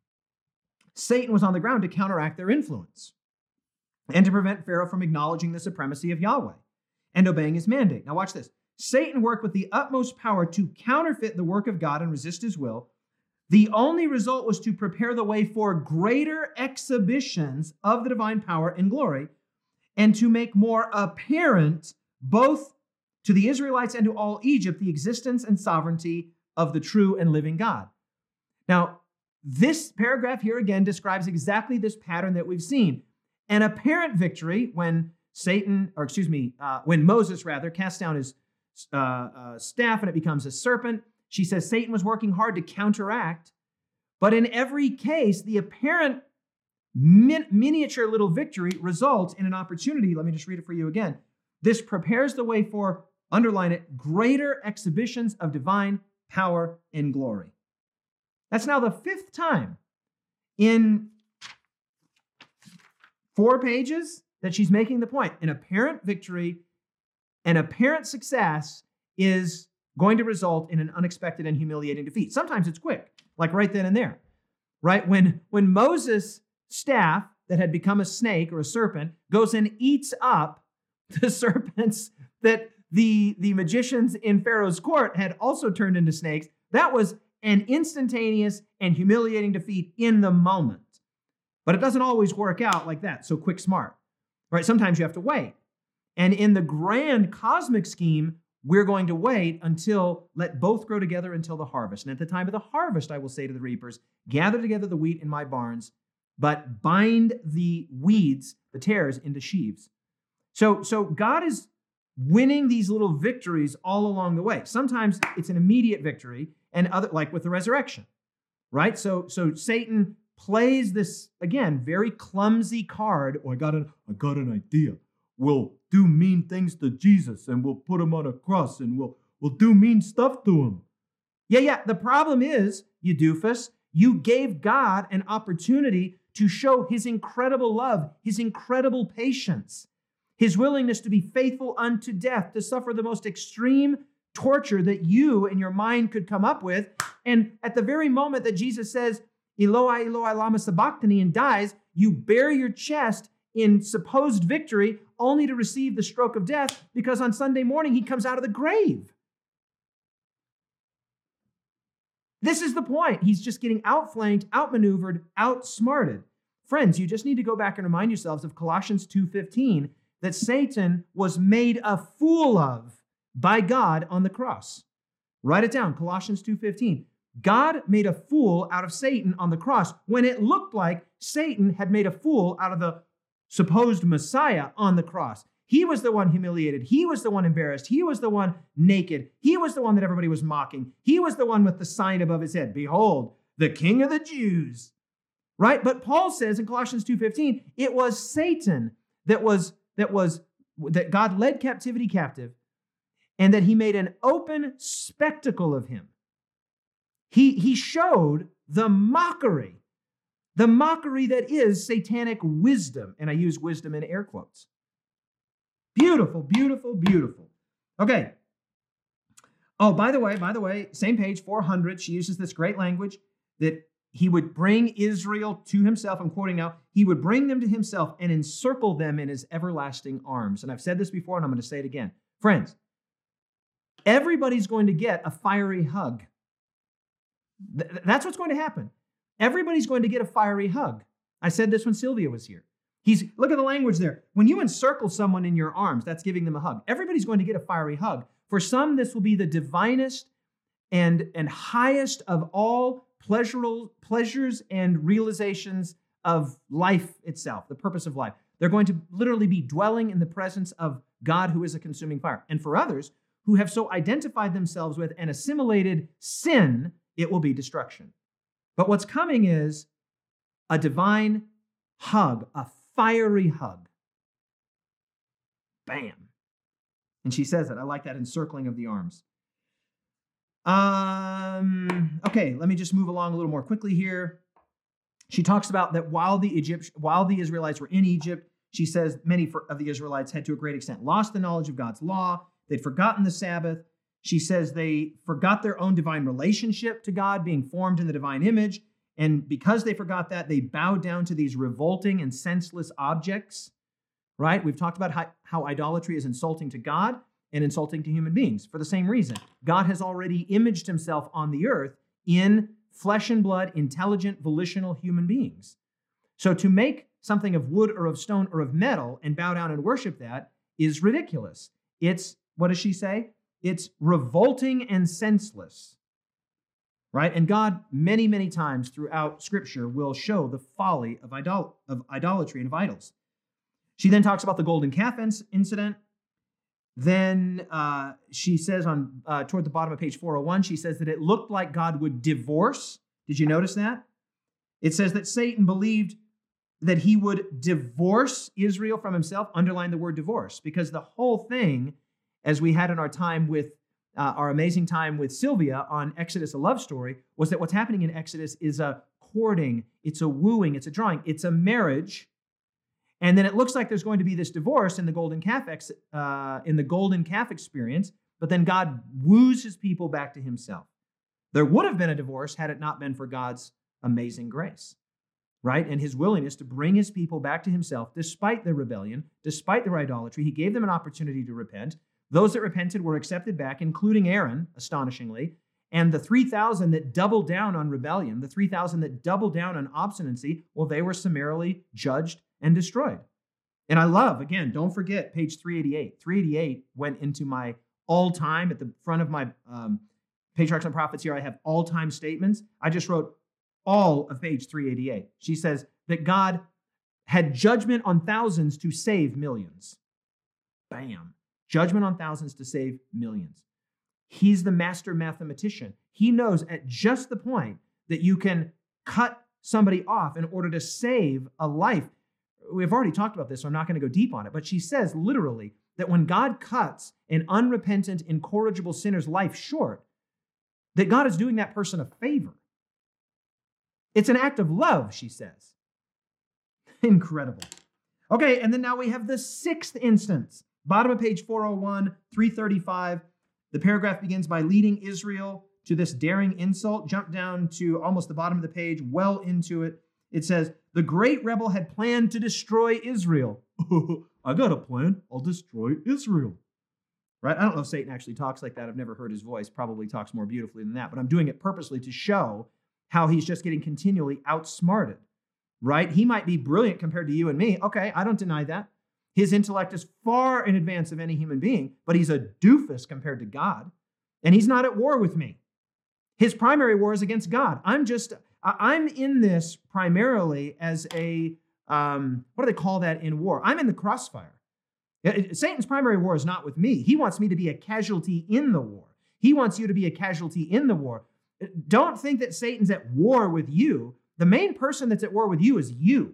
Satan was on the ground to counteract their influence and to prevent Pharaoh from acknowledging the supremacy of Yahweh and obeying his mandate. Now watch this. Satan worked with the utmost power to counterfeit the work of God and resist his will. The only result was to prepare the way for greater exhibitions of the divine power and glory, and to make more apparent both to the Israelites and to all Egypt the existence and sovereignty of the true and living God. Now, this paragraph here again describes exactly this pattern that we've seen. An apparent victory when Satan, or excuse me, uh, when Moses rather casts down his uh, uh, staff and it becomes a serpent. She says Satan was working hard to counteract, but in every case, the apparent min- miniature little victory results in an opportunity. Let me just read it for you again. This prepares the way for, underline it, greater exhibitions of divine power and glory. That's now the fifth time in four pages that she's making the point. An apparent victory, an apparent success is going to result in an unexpected and humiliating defeat. Sometimes it's quick, like right then and there, right? When, when Moses' staff that had become a snake or a serpent goes and eats up the serpents that the, the magicians in Pharaoh's court had also turned into snakes, that was an instantaneous and humiliating defeat in the moment. But it doesn't always work out like that, so quick, smart, right? Sometimes you have to wait. And in the grand cosmic scheme, we're going to wait until, let both grow together until the harvest. And at the time of the harvest, I will say to the reapers, gather together the wheat in my barns, but bind the weeds, the tares, into sheaves. So, so God is winning these little victories all along the way. Sometimes it's an immediate victory, and other, like with the resurrection, right? So, so Satan plays this, again, very clumsy card. Oh, I got an, I got an idea. We'll do mean things to Jesus, and we'll put him on a cross, and we'll, we'll do mean stuff to him. Yeah, yeah, the problem is, you doofus, you gave God an opportunity to show his incredible love, his incredible patience, his willingness to be faithful unto death, to suffer the most extreme torture that you and your mind could come up with. And at the very moment that Jesus says, Eloi, Eloi, lama sabachthani, and dies, you bare your chest in supposed victory, only to receive the stroke of death, because on Sunday morning he comes out of the grave. This is the point. He's just getting outflanked, outmaneuvered, outsmarted. Friends, you just need to go back and remind yourselves of Colossians two fifteen, that Satan was made a fool of by God on the cross. Write it down, Colossians two fifteen. God made a fool out of Satan on the cross when it looked like Satan had made a fool out of the supposed Messiah on the cross. He was the one humiliated. He was the one embarrassed. He was the one naked. He was the one that everybody was mocking. He was the one with the sign above his head. Behold, the King of the Jews. Right? But Paul says in Colossians two fifteen, it was Satan that was that was that God led captivity captive, and that he made an open spectacle of him. He, he showed the mockery, the mockery that is satanic wisdom. And I use wisdom in air quotes. Beautiful, beautiful, beautiful. Okay. Oh, by the way, by the way, same page, four hundred, she uses this great language that he would bring Israel to himself. I'm quoting now. He would bring them to himself and encircle them in his everlasting arms. And I've said this before, and I'm going to say it again. Friends, everybody's going to get a fiery hug. Th- that's what's going to happen. Everybody's going to get a fiery hug. I said this when Sylvia was here. He's, look at the language there. When you encircle someone in your arms, that's giving them a hug. Everybody's going to get a fiery hug. For some, this will be the divinest and, and highest of all pleasurable pleasures and realizations of life itself, the purpose of life. They're going to literally be dwelling in the presence of God, who is a consuming fire. And for others who have so identified themselves with and assimilated sin, it will be destruction. But what's coming is a divine hug, a fiery hug. Bam. And she says it. I like that encircling of the arms. Um, okay, let me just move along a little more quickly here. She talks about that while the Egypt, while the Israelites were in Egypt, she says many of the Israelites had to a great extent lost the knowledge of God's law. They'd forgotten the Sabbath. She says they forgot their own divine relationship to God, being formed in the divine image. And because they forgot that, they bowed down to these revolting and senseless objects, right? We've talked about how, how idolatry is insulting to God and insulting to human beings for the same reason. God has already imaged himself on the earth in flesh and blood, intelligent, volitional human beings. So to make something of wood or of stone or of metal and bow down and worship that is ridiculous. It's, what does she say? It's revolting and senseless, right? And God, many, many times throughout Scripture, will show the folly of, idol- of idolatry and of idols. She then talks about the golden calf incident. Then uh, she says on uh, toward the bottom of page four oh one, she says that it looked like God would divorce. Did you notice that? It says that Satan believed that he would divorce Israel from himself. Underline the word divorce, because the whole thing, as we had in our time with uh, our amazing time with Sylvia on Exodus, a love story, was that what's happening in Exodus is a courting, it's a wooing, it's a drawing, it's a marriage. And then it looks like there's going to be this divorce in the golden calf ex, uh, in the golden calf experience, but then God woos his people back to himself. There would have been a divorce had it not been for God's amazing grace, right? And his willingness to bring his people back to himself despite their rebellion, despite their idolatry. He gave them an opportunity to repent. Those that repented were accepted back, including Aaron, astonishingly, and the three thousand that doubled down on rebellion, the three thousand that doubled down on obstinacy, well, they were summarily judged and destroyed. And I love, again, don't forget page three eighty-eight. three eighty-eight went into my all-time, at the front of my um, Patriarchs and Prophets here, I have all-time statements. I just wrote all of page three eighty-eight. She says that God had judgment on thousands to save millions. Bam. Judgment on thousands to save millions. He's the master mathematician. He knows at just the point that you can cut somebody off in order to save a life. We've already talked about this, so I'm not going to go deep on it, but she says literally that when God cuts an unrepentant, incorrigible sinner's life short, that God is doing that person a favor. It's an act of love, she says. Incredible. Okay, and then now we have the sixth instance. Bottom of page four oh one, three thirty-five. The paragraph begins by leading Israel to this daring insult. Jump down to almost the bottom of the page, well into it. It says, the great rebel had planned to destroy Israel. I got a plan. I'll destroy Israel. Right? I don't know if Satan actually talks like that. I've never heard his voice. Probably talks more beautifully than that. But I'm doing it purposely to show how he's just getting continually outsmarted. Right? He might be brilliant compared to you and me. Okay, I don't deny that. His intellect is far in advance of any human being, but he's a doofus compared to God. And he's not at war with me. His primary war is against God. I'm just, I'm in this primarily as a, um, what do they call that in war? I'm in the crossfire. Satan's primary war is not with me. He wants me to be a casualty in the war. He wants you to be a casualty in the war. Don't think that Satan's at war with you. The main person that's at war with you is you.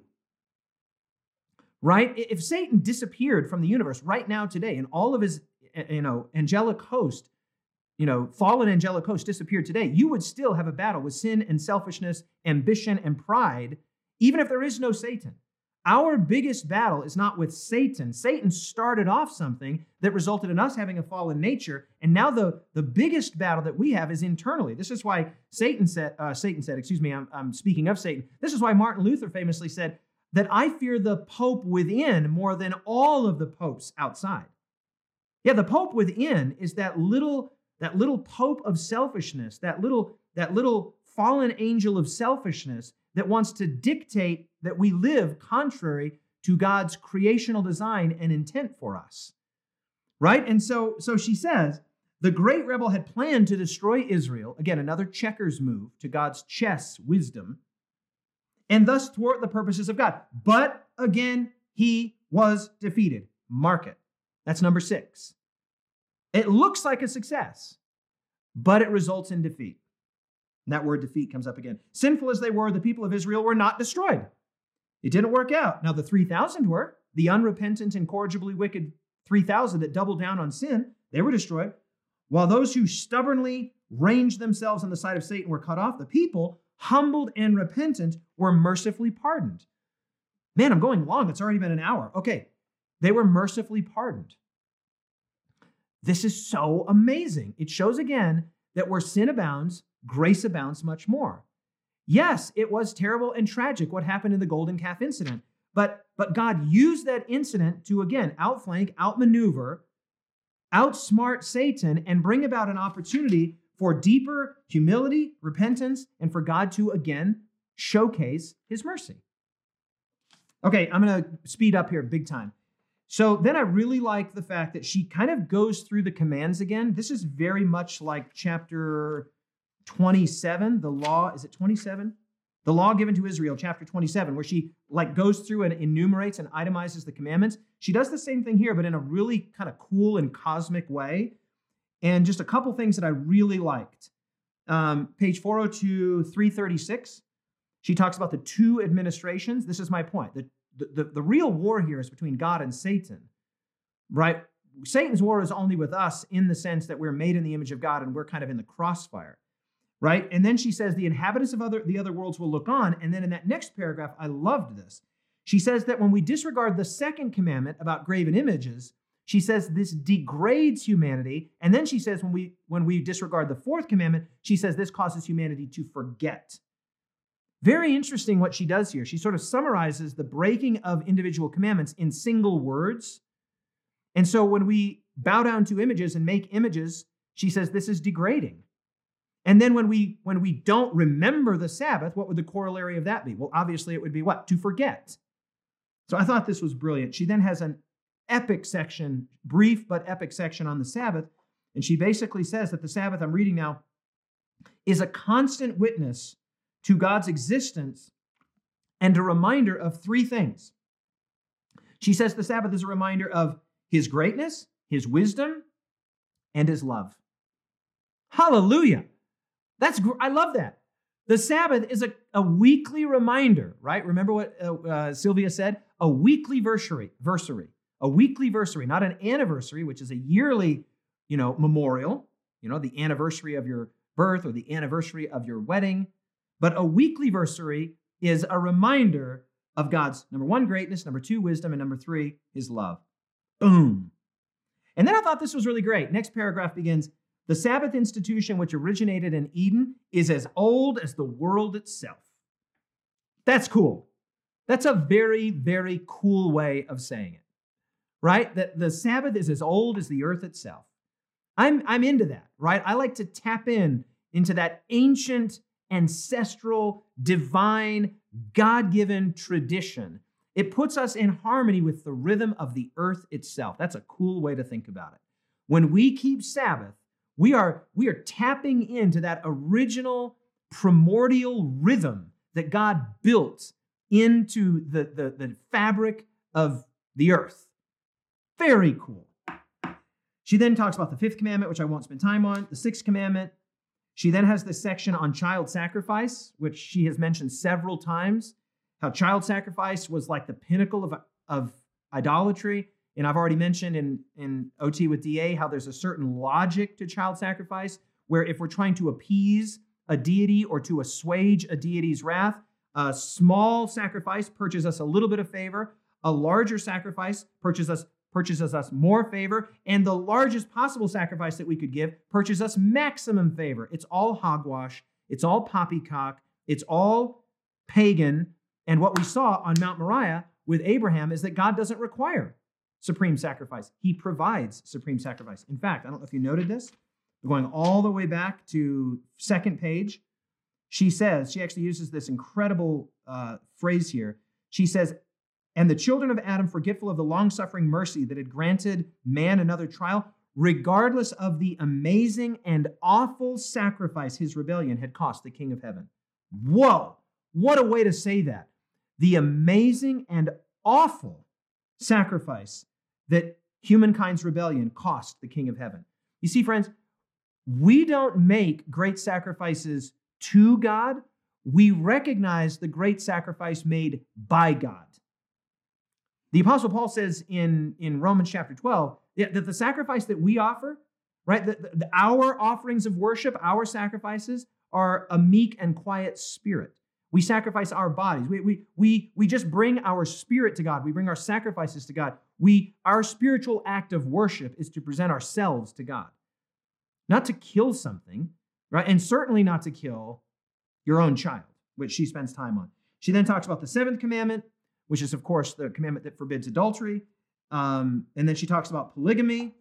Right? If Satan disappeared from the universe right now today and all of his, you know, angelic host, you know, fallen angelic host disappeared today, you would still have a battle with sin and selfishness, ambition and pride, even if there is no Satan. Our biggest battle is not with Satan. Satan started off something that resulted in us having a fallen nature, and now the, the biggest battle that we have is internally. This is why Satan said, uh, Satan said, excuse me, I'm, I'm speaking of Satan. This is why Martin Luther famously said that I fear the Pope within more than all of the popes outside. Yeah, the Pope within is that little, that little Pope of selfishness, that little, that little fallen angel of selfishness that wants to dictate that we live contrary to God's creational design and intent for us, right? And so, so she says, the great rebel had planned to destroy Israel, again, another checkers move to God's chess wisdom, and thus thwart the purposes of God. But again, he was defeated. Mark it. That's number six. It looks like a success, but it results in defeat. And that word defeat comes up again. Sinful as they were, the people of Israel were not destroyed. It didn't work out. Now, the three thousand were. The unrepentant, incorrigibly wicked three thousand that doubled down on sin, they were destroyed. While those who stubbornly ranged themselves on the side of Satan were cut off, the people, humbled and repentant, were mercifully pardoned. Man, I'm going long. It's already been an hour. Okay, they were mercifully pardoned. This is so amazing. It shows again that where sin abounds, grace abounds much more. Yes, it was terrible and tragic what happened in the golden calf incident, but, but God used that incident to, again, outflank, outmaneuver, outsmart Satan, and bring about an opportunity for deeper humility, repentance, and for God to, again, showcase his mercy. Okay, I'm going to speed up here big time. So then I really like the fact that she kind of goes through the commands again. This is very much like chapter twenty-seven, the law, is it twenty-seven? The law given to Israel, chapter twenty-seven, where she like goes through and enumerates and itemizes the commandments. She does the same thing here, but in a really kind of cool and cosmic way. And just a couple things that I really liked. Um, page four oh two, three thirty-six, she talks about the two administrations. This is my point. The, the, the real war here is between God and Satan, right? Satan's war is only with us in the sense that we're made in the image of God and we're kind of in the crossfire. Right? And then she says the inhabitants of other, the other worlds will look on. And then in that next paragraph, I loved this. She says that when we disregard the second commandment about graven images, she says this degrades humanity. And then she says when we, when we disregard the fourth commandment, she says this causes humanity to forget. Very interesting what she does here. She sort of summarizes the breaking of individual commandments in single words. And so when we bow down to images and make images, she says this is degrading. And then when we when we don't remember the Sabbath, what would the corollary of that be? Well, obviously it would be what? To forget. So I thought this was brilliant. She then has an epic section, brief but epic section on the Sabbath. And she basically says that the Sabbath, I'm reading now, is a constant witness to God's existence and a reminder of three things. She says the Sabbath is a reminder of his greatness, his wisdom, and his love. Hallelujah. That's, I love that. The Sabbath is a, a weekly reminder, right? Remember what uh, uh, Sylvia said? A weekly versary, versary, a weekly versary, not an anniversary, which is a yearly, you know, memorial, you know, the anniversary of your birth or the anniversary of your wedding. But a weekly versary is a reminder of God's, number one, greatness, number two, wisdom, and number three, his love. Boom. And then I thought this was really great. Next paragraph begins, the Sabbath institution, which originated in Eden, is as old as the world itself. That's cool. That's a very, very cool way of saying it, right? That the Sabbath is as old as the earth itself. I'm, I'm into that, right? I like to tap in into that ancient, ancestral, divine, God-given tradition. It puts us in harmony with the rhythm of the earth itself. That's a cool way to think about it. When we keep Sabbath, We are, we are tapping into that original primordial rhythm that God built into the, the, the fabric of the earth. Very cool. She then talks about the fifth commandment, which I won't spend time on, the sixth commandment. She then has this section on child sacrifice, which she has mentioned several times, how child sacrifice was like the pinnacle of, of idolatry. And I've already mentioned in, in O T with D A how there's a certain logic to child sacrifice, where if we're trying to appease a deity or to assuage a deity's wrath, A small sacrifice purchases us a little bit of favor. A larger sacrifice purchases us, purchases us more favor. And the largest possible sacrifice that we could give purchases us maximum favor. It's all hogwash. It's all poppycock. It's all pagan. And what we saw on Mount Moriah with Abraham is that God doesn't require supreme sacrifice. He provides supreme sacrifice. In fact, I don't know if you noted this. We're going all the way back to second page. She says, she actually uses this incredible uh, phrase here. She says, and the children of Adam, forgetful of the long-suffering mercy that had granted man another trial, regardless of the amazing and awful sacrifice his rebellion had cost the King of heaven. Whoa, what a way to say that. The amazing and awful sacrifice that humankind's rebellion cost the King of heaven. You see, friends, we don't make great sacrifices to God. We recognize the great sacrifice made by God. The Apostle Paul says in, in Romans chapter twelve that the sacrifice that we offer, right, the, the, our offerings of worship, our sacrifices are a meek and quiet spirit. We sacrifice our bodies. We, we, we, we just bring our spirit to God. We bring our sacrifices to God. We, our spiritual act of worship is to present ourselves to God. Not to kill something, right? And certainly not to kill your own child, which she spends time on. She then talks about the seventh commandment, which is, of course, the commandment that forbids adultery. Um, and then she talks about polygamy.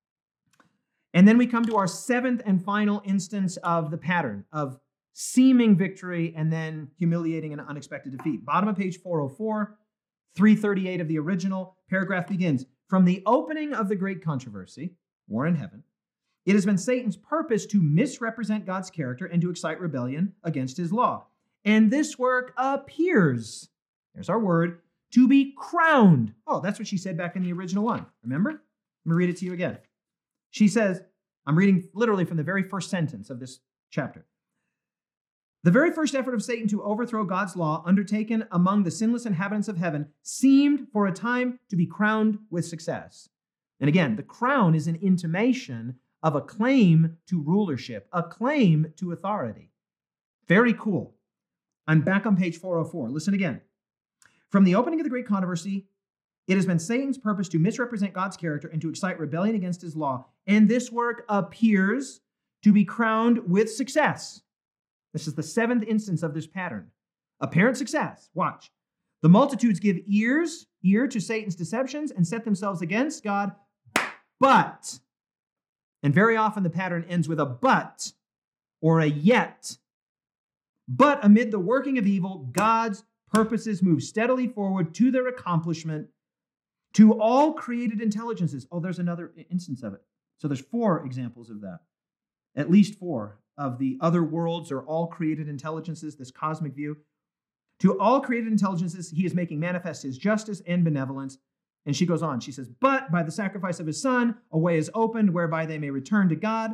And then we come to our seventh and final instance of the pattern of seeming victory and then humiliating and unexpected defeat. Bottom of page four oh four, three thirty-eight of the original paragraph begins, from the opening of the great controversy, war in heaven, it has been Satan's purpose to misrepresent God's character and to excite rebellion against his law. And this work appears, there's our word, to be crowned. Oh, that's what she said back in the original one. Remember? Let me read it to you again. She says, I'm reading literally from the very first sentence of this chapter. The very first effort of Satan to overthrow God's law, undertaken among the sinless inhabitants of heaven, seemed for a time to be crowned with success. And again, the crown is an intimation of a claim to rulership, a claim to authority. Very cool. I'm back on page four oh four. Listen again. From the opening of the great controversy, it has been Satan's purpose to misrepresent God's character and to excite rebellion against his law. And this work appears to be crowned with success. This is the seventh instance of this pattern. Apparent success. Watch. The multitudes give ears, ear to Satan's deceptions and set themselves against God. But, and very often the pattern ends with a but or a yet. But amid the working of evil, God's purposes move steadily forward to their accomplishment, to all created intelligences. Oh, there's another instance of it. So there's four examples of that. At least four of the other worlds or all created intelligences, this cosmic view. To all created intelligences, he is making manifest his justice and benevolence. And she goes on. She says, but by the sacrifice of his son, a way is opened whereby they may return to God.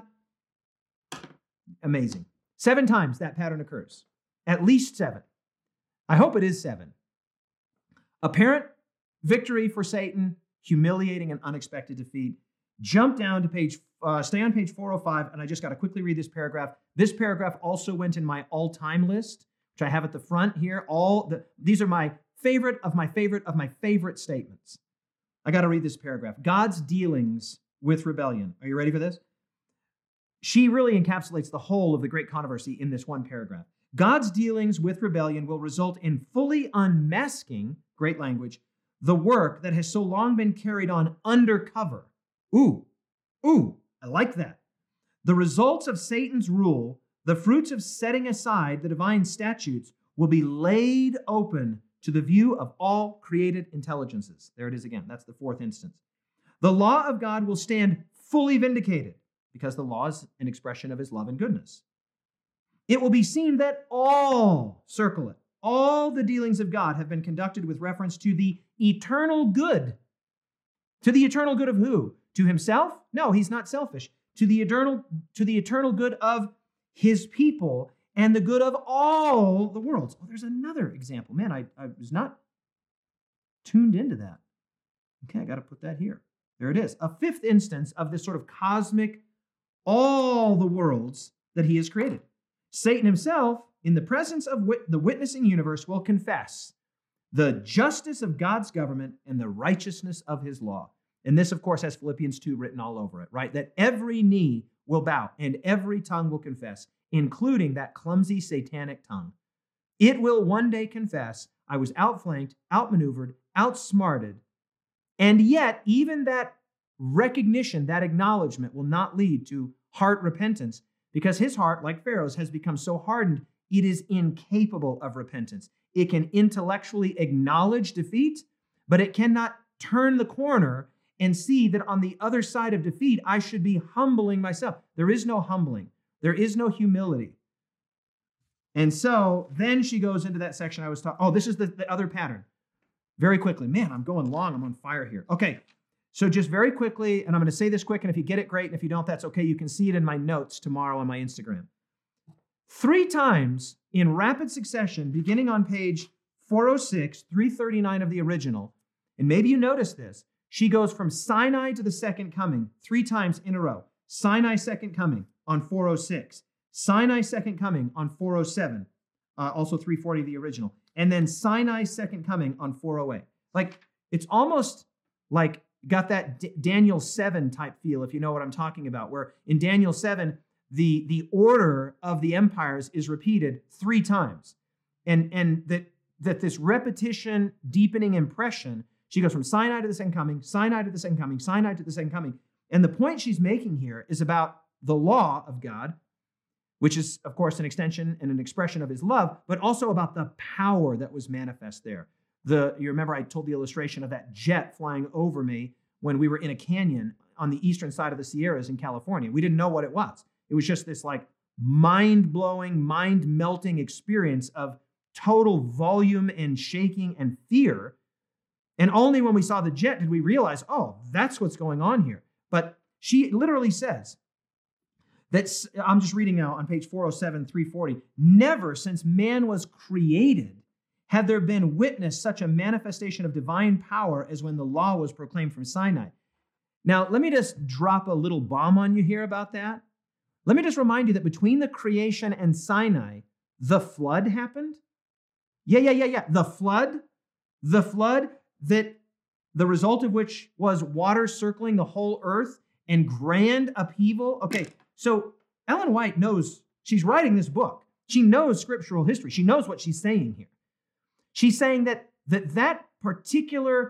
Amazing. Seven times that pattern occurs. At least seven. I hope it is seven. Apparent victory for Satan, humiliating and unexpected defeat. Jump down to page, uh, stay on page four oh five, and I just got to quickly read this paragraph. This paragraph also went in my all-time list, which I have at the front here. All the, these are my favorite of my favorite of my favorite statements. I got to read this paragraph. God's dealings with rebellion. Are you ready for this? She really encapsulates the whole of the great controversy in this one paragraph. God's dealings with rebellion will result in fully unmasking, great language, the work that has so long been carried on undercover. Ooh, ooh, I like that. The results of Satan's rule, the fruits of setting aside the divine statutes, will be laid open to the view of all created intelligences. There it is again. That's the fourth instance. The law of God will stand fully vindicated because the law is an expression of his love and goodness. It will be seen that all, circle it, all the dealings of God have been conducted with reference to the eternal good. To the eternal good of who? To himself? No, he's not selfish. To the eternal, to the eternal good of his people and the good of all the worlds. Oh, there's another example. Man, I, I was not tuned into that. Okay, I got to put that here. There it is. A fifth instance of this sort of cosmic, all the worlds that he has created. Satan himself, in the presence of wit- the witnessing universe, will confess the justice of God's government and the righteousness of his law. And this, of course, has Philippians two written all over it, right? That every knee will bow and every tongue will confess, including that clumsy satanic tongue. It will one day confess, I was outflanked, outmaneuvered, outsmarted, and yet even that recognition, that acknowledgement will not lead to heart repentance, because his heart, like Pharaoh's, has become so hardened, it is incapable of repentance. It can intellectually acknowledge defeat, but it cannot turn the corner and see that on the other side of defeat, I should be humbling myself. There is no humbling. There is no humility. And so then she goes into that section I was talking. Oh, this is the, the other pattern. Very quickly. Man, I'm going long. I'm on fire here. Okay. So just very quickly, and I'm going to say this quick, and if you get it, great. And if you don't, that's okay. You can see it in my notes tomorrow on my Instagram. Three times in rapid succession, beginning on page four oh six, three thirty-nine of the original, and maybe you noticed this, she goes from Sinai to the second coming three times in a row. Sinai second coming on four oh six. Sinai second coming on four oh seven. Uh, also three forty, the original. And then Sinai second coming on four oh eight. Like, it's almost like got that D- Daniel seven type feel, if you know what I'm talking about, where in Daniel seven, the, the order of the empires is repeated three times. And, and that, that this repetition, deepening impression, she goes from Sinai to the second coming, Sinai to the second coming, Sinai to the second coming. And the point she's making here is about the law of God, which is, of course, an extension and an expression of his love, but also about the power that was manifest there. The, you remember I told the illustration of that jet flying over me when we were in a canyon on the eastern side of the Sierras in California. We didn't know what it was. It was just this like mind-blowing, mind-melting experience of total volume and shaking and fear. And only when we saw the jet did we realize, oh, that's what's going on here. But she literally says, that's, I'm just reading now on page four oh seven, three forty, never since man was created had there been witnessed such a manifestation of divine power as when the law was proclaimed from Sinai. Now, let me just drop a little bomb on you here about that. Let me just remind you that between the creation and Sinai, the flood happened. Yeah, yeah, yeah, yeah. The flood, the flood that the result of which was water circling the whole earth and grand upheaval. Okay, so Ellen White knows, she's writing this book. She knows scriptural history. She knows what she's saying here. She's saying that that, that particular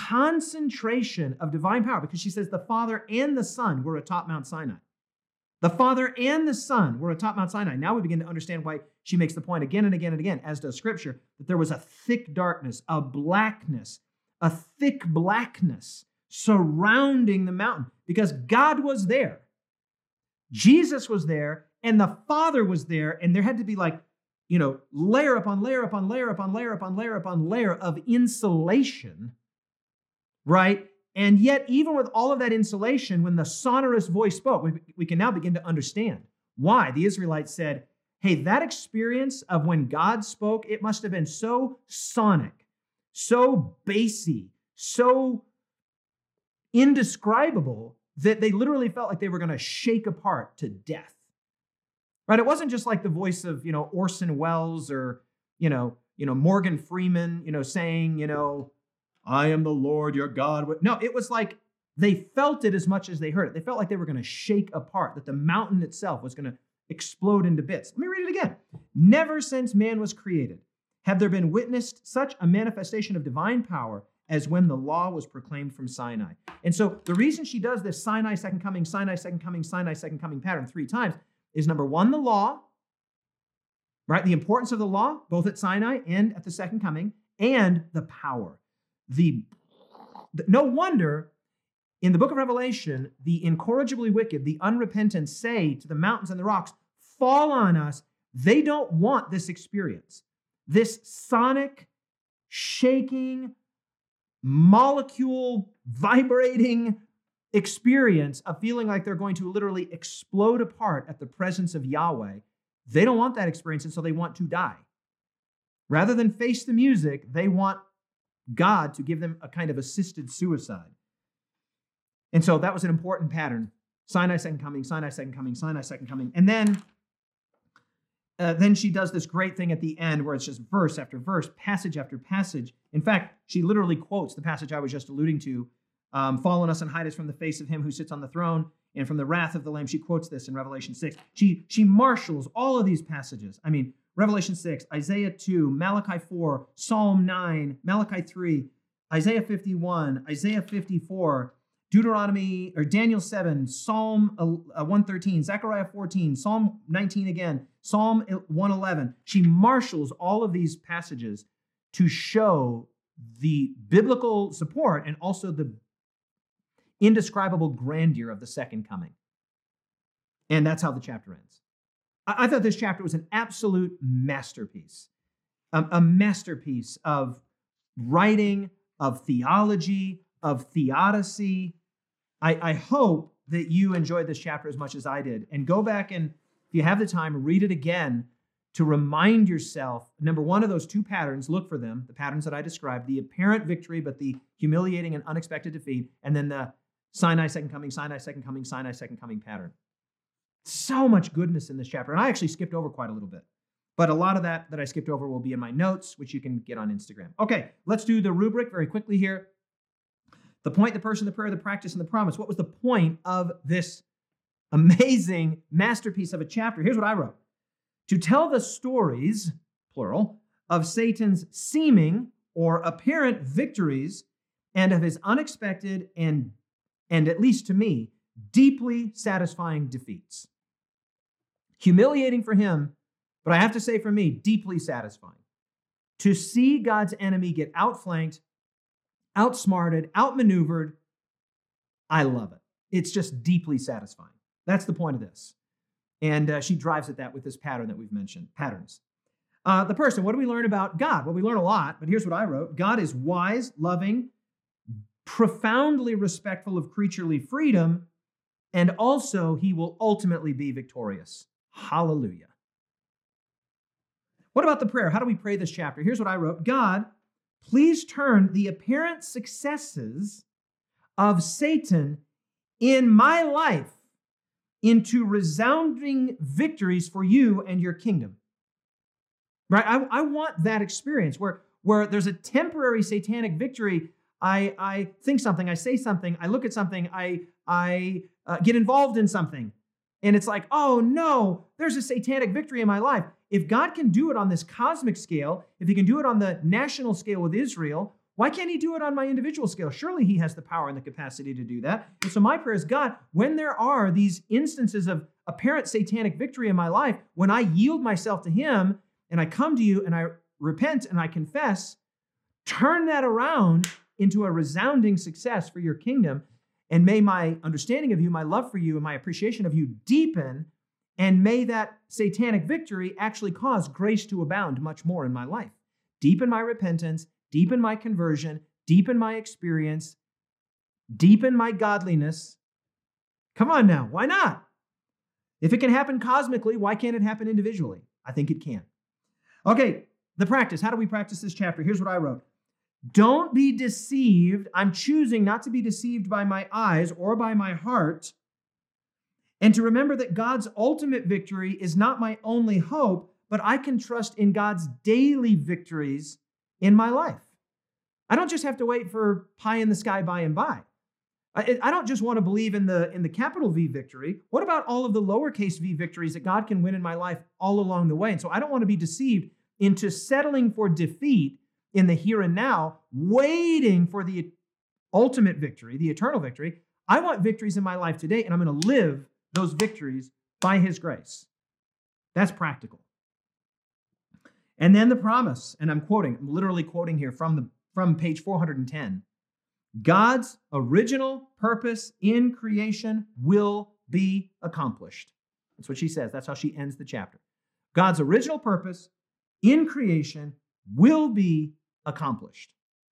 concentration of divine power, because she says the Father and the Son were atop Mount Sinai. The Father and the Son were atop Mount Sinai. Now we begin to understand why she makes the point again and again and again, as does Scripture, that there was a thick darkness, a blackness, a thick blackness surrounding the mountain, because God was there. Jesus was there, and the Father was there, and there had to be like, you know, layer upon layer upon layer upon layer upon layer upon layer of insulation, right? And yet, even with all of that insulation, when the sonorous voice spoke, we, we can now begin to understand why the Israelites said, hey, that experience of when God spoke, it must have been so sonic, so bassy, so indescribable that they literally felt like they were going to shake apart to death. Right? It wasn't just like the voice of, you know, Orson Welles or, you know, you know, Morgan Freeman, you know, saying, you know, I am the Lord your God. No, it was like they felt it as much as they heard it. They felt like they were going to shake apart, that the mountain itself was going to explode into bits. Let me read it again. Never since man was created have there been witnessed such a manifestation of divine power as when the law was proclaimed from Sinai. And so the reason she does this Sinai second coming, Sinai second coming, Sinai second coming pattern three times is number one, the law, right? The importance of the law, both at Sinai and at the second coming, and the power. The, the no wonder in the book of Revelation, the incorrigibly wicked, the unrepentant say to the mountains and the rocks, fall on us. They don't want this experience. This sonic, shaking, molecule vibrating experience of feeling like they're going to literally explode apart at the presence of Yahweh. They don't want that experience, and so they want to die. Rather than face the music, they want God to give them a kind of assisted suicide. And so that was an important pattern. Sinai second coming, Sinai second coming, Sinai second coming. And then uh, then she does this great thing at the end where it's just verse after verse, passage after passage. In fact, she literally quotes the passage I was just alluding to, um, fall on us and hide us from the face of him who sits on the throne and from the wrath of the Lamb. She quotes this in Revelation six. She, she marshals all of these passages. I mean, Revelation six, Isaiah two, Malachi four, Psalm nine, Malachi three, Isaiah fifty-one, Isaiah fifty-four, Deuteronomy, or Daniel seven, Psalm one thirteen, Zechariah fourteen, Psalm nineteen again, Psalm one eleven. She marshals all of these passages to show the biblical support and also the indescribable grandeur of the second coming. And that's how the chapter ends. I, I thought this chapter was an absolute masterpiece, a, a masterpiece of writing, of theology, of theodicy. I, I hope that you enjoyed this chapter as much as I did. And go back and, if you have the time, read it again to remind yourself, number one, of those two patterns. Look for them, the patterns that I described, the apparent victory, but the humiliating and unexpected defeat, and then the Sinai second coming, Sinai second coming, Sinai second coming pattern. So much goodness in this chapter. And I actually skipped over quite a little bit. But a lot of that that I skipped over will be in my notes, which you can get on Instagram. Okay, let's do the rubric very quickly here. The point, the person, the prayer, the practice, and the promise. What was the point of this amazing masterpiece of a chapter? Here's what I wrote. To tell the stories, plural, of Satan's seeming or apparent victories and of his unexpected and, and at least to me, deeply satisfying defeats. Humiliating for him, but I have to say for me, deeply satisfying. To see God's enemy get outflanked, outsmarted, outmaneuvered, I love it. It's just deeply satisfying. That's the point of this. And uh, she drives at that with this pattern that we've mentioned, patterns. Uh, the person, what do we learn about God? Well, we learn a lot, but here's what I wrote. God is wise, loving, profoundly respectful of creaturely freedom, and also he will ultimately be victorious. Hallelujah. What about the prayer? How do we pray this chapter? Here's what I wrote. God, please turn the apparent successes of Satan in my life into resounding victories for you and your kingdom. Right? I, I want that experience where, where there's a temporary satanic victory. I, I think something, I say something, I look at something, I, I uh, get involved in something. And it's like, oh no, there's a satanic victory in my life. If God can do it on this cosmic scale, if he can do it on the national scale with Israel, why can't he do it on my individual scale? Surely he has the power and the capacity to do that. And so my prayer is, God, when there are these instances of apparent satanic victory in my life, when I yield myself to him and I come to you and I repent and I confess, turn that around into a resounding success for your kingdom. And may my understanding of you, my love for you, and my appreciation of you deepen. And may that satanic victory actually cause grace to abound much more in my life. Deepen my repentance, deepen my conversion, deepen my experience, deepen my godliness. Come on now, why not? If it can happen cosmically, why can't it happen individually? I think it can. Okay, the practice. How do we practice this chapter? Here's what I wrote. Don't be deceived. I'm choosing not to be deceived by my eyes or by my heart, and to remember that God's ultimate victory is not my only hope, but I can trust in God's daily victories in my life. I don't just have to wait for pie in the sky by and by. I, I don't just want to believe in the, in the capital V victory. What about all of the lowercase v victories that God can win in my life all along the way? And so I don't want to be deceived into settling for defeat in the here and now, waiting for the ultimate victory, the eternal victory. I want victories in my life today, and I'm going to live those victories by his grace. That's practical. And then the promise, and I'm quoting, I'm literally quoting here from, the, from page four hundred ten. God's original purpose in creation will be accomplished. That's what she says. That's how she ends the chapter. God's original purpose in creation will be accomplished.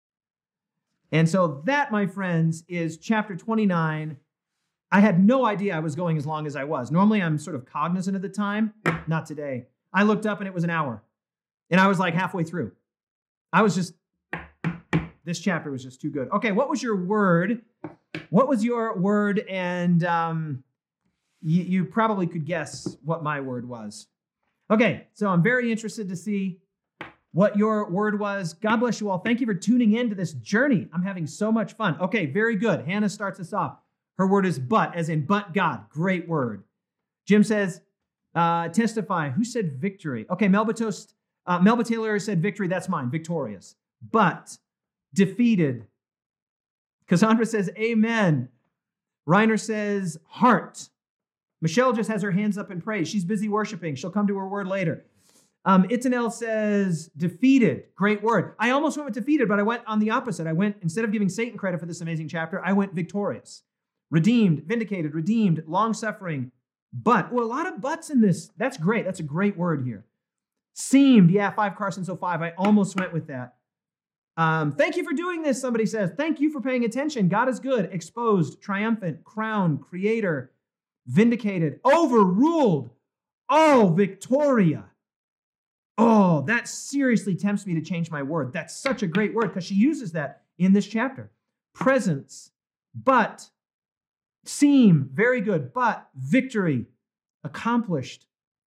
And so that, my friends, is chapter twenty-nine. I had no idea I was going as long as I was. Normally, I'm sort of cognizant of the time. Not today. I looked up and it was an hour. And I was like halfway through. I was just, this chapter was just too good. Okay, what was your word? What was your word? And um, you, you probably could guess what my word was. Okay, so I'm very interested to see what your word was. God bless you all. Thank you for tuning in to this journey. I'm having so much fun. Okay, very good. Hannah starts us off. Her word is but, as in but God. Great word. Jim says, uh, testify. Who said victory? Okay, Melba Toast, uh, Melba Taylor said victory. That's mine. Victorious. But, defeated. Cassandra says amen. Reiner says heart. Michelle just has her hands up in praise. She's busy worshiping. She'll come to her word later. Um, Itanel says defeated. Great word. I almost went with defeated, but I went on the opposite. I went, instead of giving Satan credit for this amazing chapter, I went victorious. Redeemed, vindicated, redeemed, long-suffering, but. Well, a lot of buts in this. That's great. That's a great word here. Seemed. Yeah, five Carson, so five. I almost went with that. Um, thank you for doing this, somebody says. Thank you for paying attention. God is good. Exposed, triumphant, crowned, creator, vindicated, overruled. Oh, Victoria. Oh, that seriously tempts me to change my word. That's such a great word because she uses that in this chapter. Presence, but, seem, very good, but, victory, accomplished.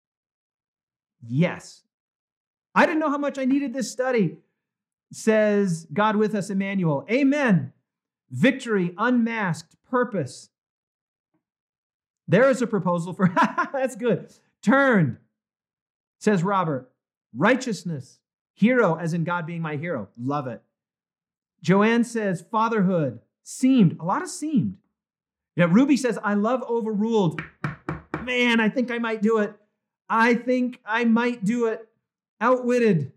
Yes. I didn't know how much I needed this study, says God with us, Emmanuel. Amen. Victory, unmasked, purpose. There is a proposal for, that's good. Turned, says Robert. Righteousness, hero, as in God being my hero. Love it. Joanne says fatherhood, seemed, a lot of seemed. Yeah, Ruby says, I love overruled. Man, I think I might do it. I think I might do it. Outwitted.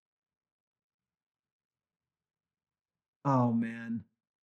Oh, man.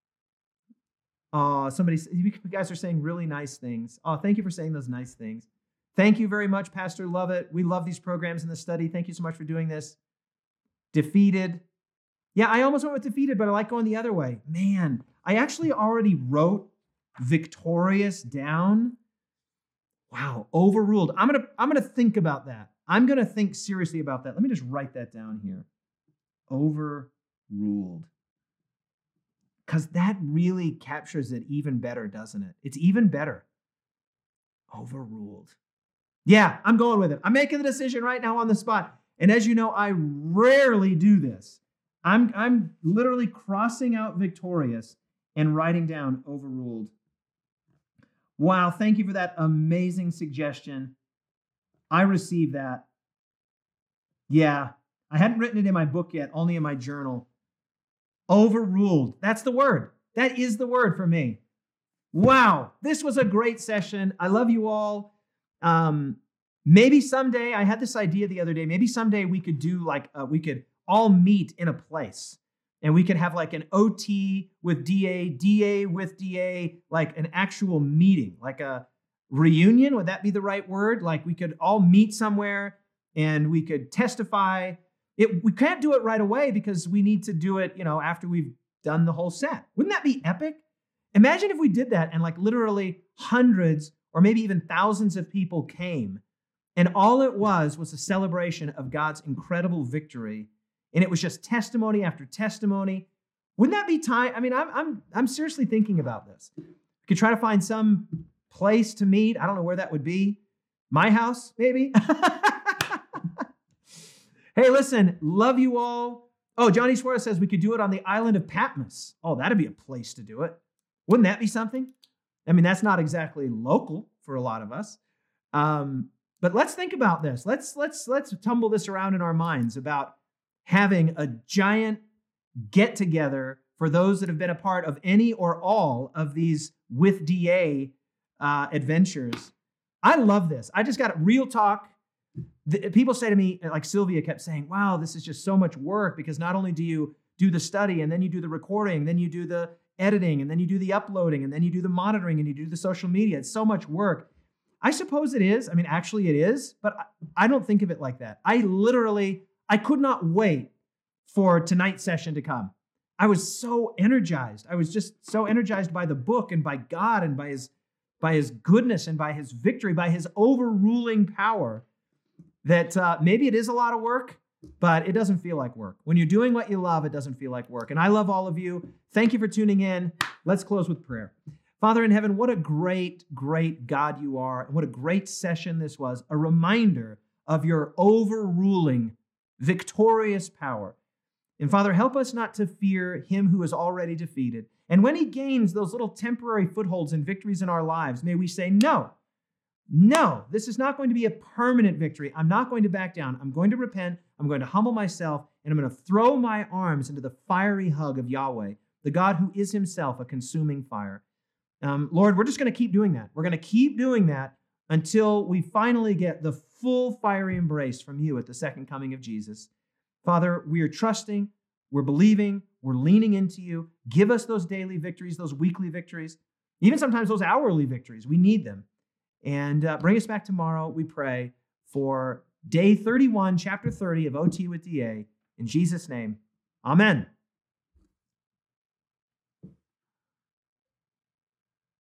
Oh, somebody, you guys are saying really nice things. Oh, thank you for saying those nice things. Thank you very much, Pastor Lovett. We love these programs in the study. Thank you so much for doing this. Defeated. Yeah, I almost went with defeated, but I like going the other way. Man, I actually already wrote victorious down. Wow, overruled. I'm gonna, I'm gonna think about that. I'm gonna think seriously about that. Let me just write that down here. Overruled. Because that really captures it even better, doesn't it? It's even better. Overruled. Yeah, I'm going with it. I'm making the decision right now on the spot. And as you know, I rarely do this. I'm, I'm literally crossing out victorious and writing down overruled. Wow, thank you for that amazing suggestion. I received that. Yeah, I hadn't written it in my book yet, only in my journal. Overruled. That's the word. That is the word for me. Wow, this was a great session. I love you all. Um, maybe someday, I had this idea the other day, maybe someday we could do like, uh, we could all meet in a place and we could have like an O T with D A, D A with D A, like an actual meeting, like a reunion. Would that be the right word? Like we could all meet somewhere and we could testify. It, we can't do it right away because we need to do it, you know, after we've done the whole set. Wouldn't that be epic? Imagine if we did that and like literally hundreds or maybe even thousands of people came and all it was was a celebration of God's incredible victory. And it was just testimony after testimony. Wouldn't that be time? I mean, I'm, I'm, I'm seriously thinking about this. We could try to find some place to meet. I don't know where that would be. My house, maybe. Hey, listen, love you all. Oh, Johnny Suarez says we could do it on the island of Patmos. Oh, that'd be a place to do it. Wouldn't that be something? I mean, that's not exactly local for a lot of us. Um, but let's think about this. Let's let's let's tumble this around in our minds about having a giant get-together for those that have been a part of any or all of these with D A uh, adventures. I love this. I just got real talk. The, people say to me, like Sylvia kept saying, wow, this is just so much work because not only do you do the study and then you do the recording, then you do the editing and then you do the uploading and then you do the monitoring and you do the social media. It's so much work. I suppose it is. I mean, actually it is, but I, I don't think of it like that. I literally, I could not wait for tonight's session to come. I was so energized. I was just so energized by the book and by God and by his, by his goodness and by his victory, by his overruling power that uh, maybe it is a lot of work, but it doesn't feel like work. When you're doing what you love, it doesn't feel like work. And I love all of you. Thank you for tuning in. Let's close with prayer. Father in heaven, what a great, great God you are. And what a great session this was. A reminder of your overruling, victorious power. And Father, help us not to fear him who is already defeated. And when he gains those little temporary footholds and victories in our lives, may we say, no, no, this is not going to be a permanent victory. I'm not going to back down. I'm going to repent. I'm going to humble myself, and I'm going to throw my arms into the fiery hug of Yahweh, the God who is himself a consuming fire. Um, Lord, we're just going to keep doing that. We're going to keep doing that until we finally get the full fiery embrace from you at the second coming of Jesus. Father, we are trusting, we're believing, we're leaning into you. Give us those daily victories, those weekly victories, even sometimes those hourly victories. We need them. And uh, bring us back tomorrow, we pray, for day thirty-one, chapter thirty of O T with D A. In Jesus' name, amen.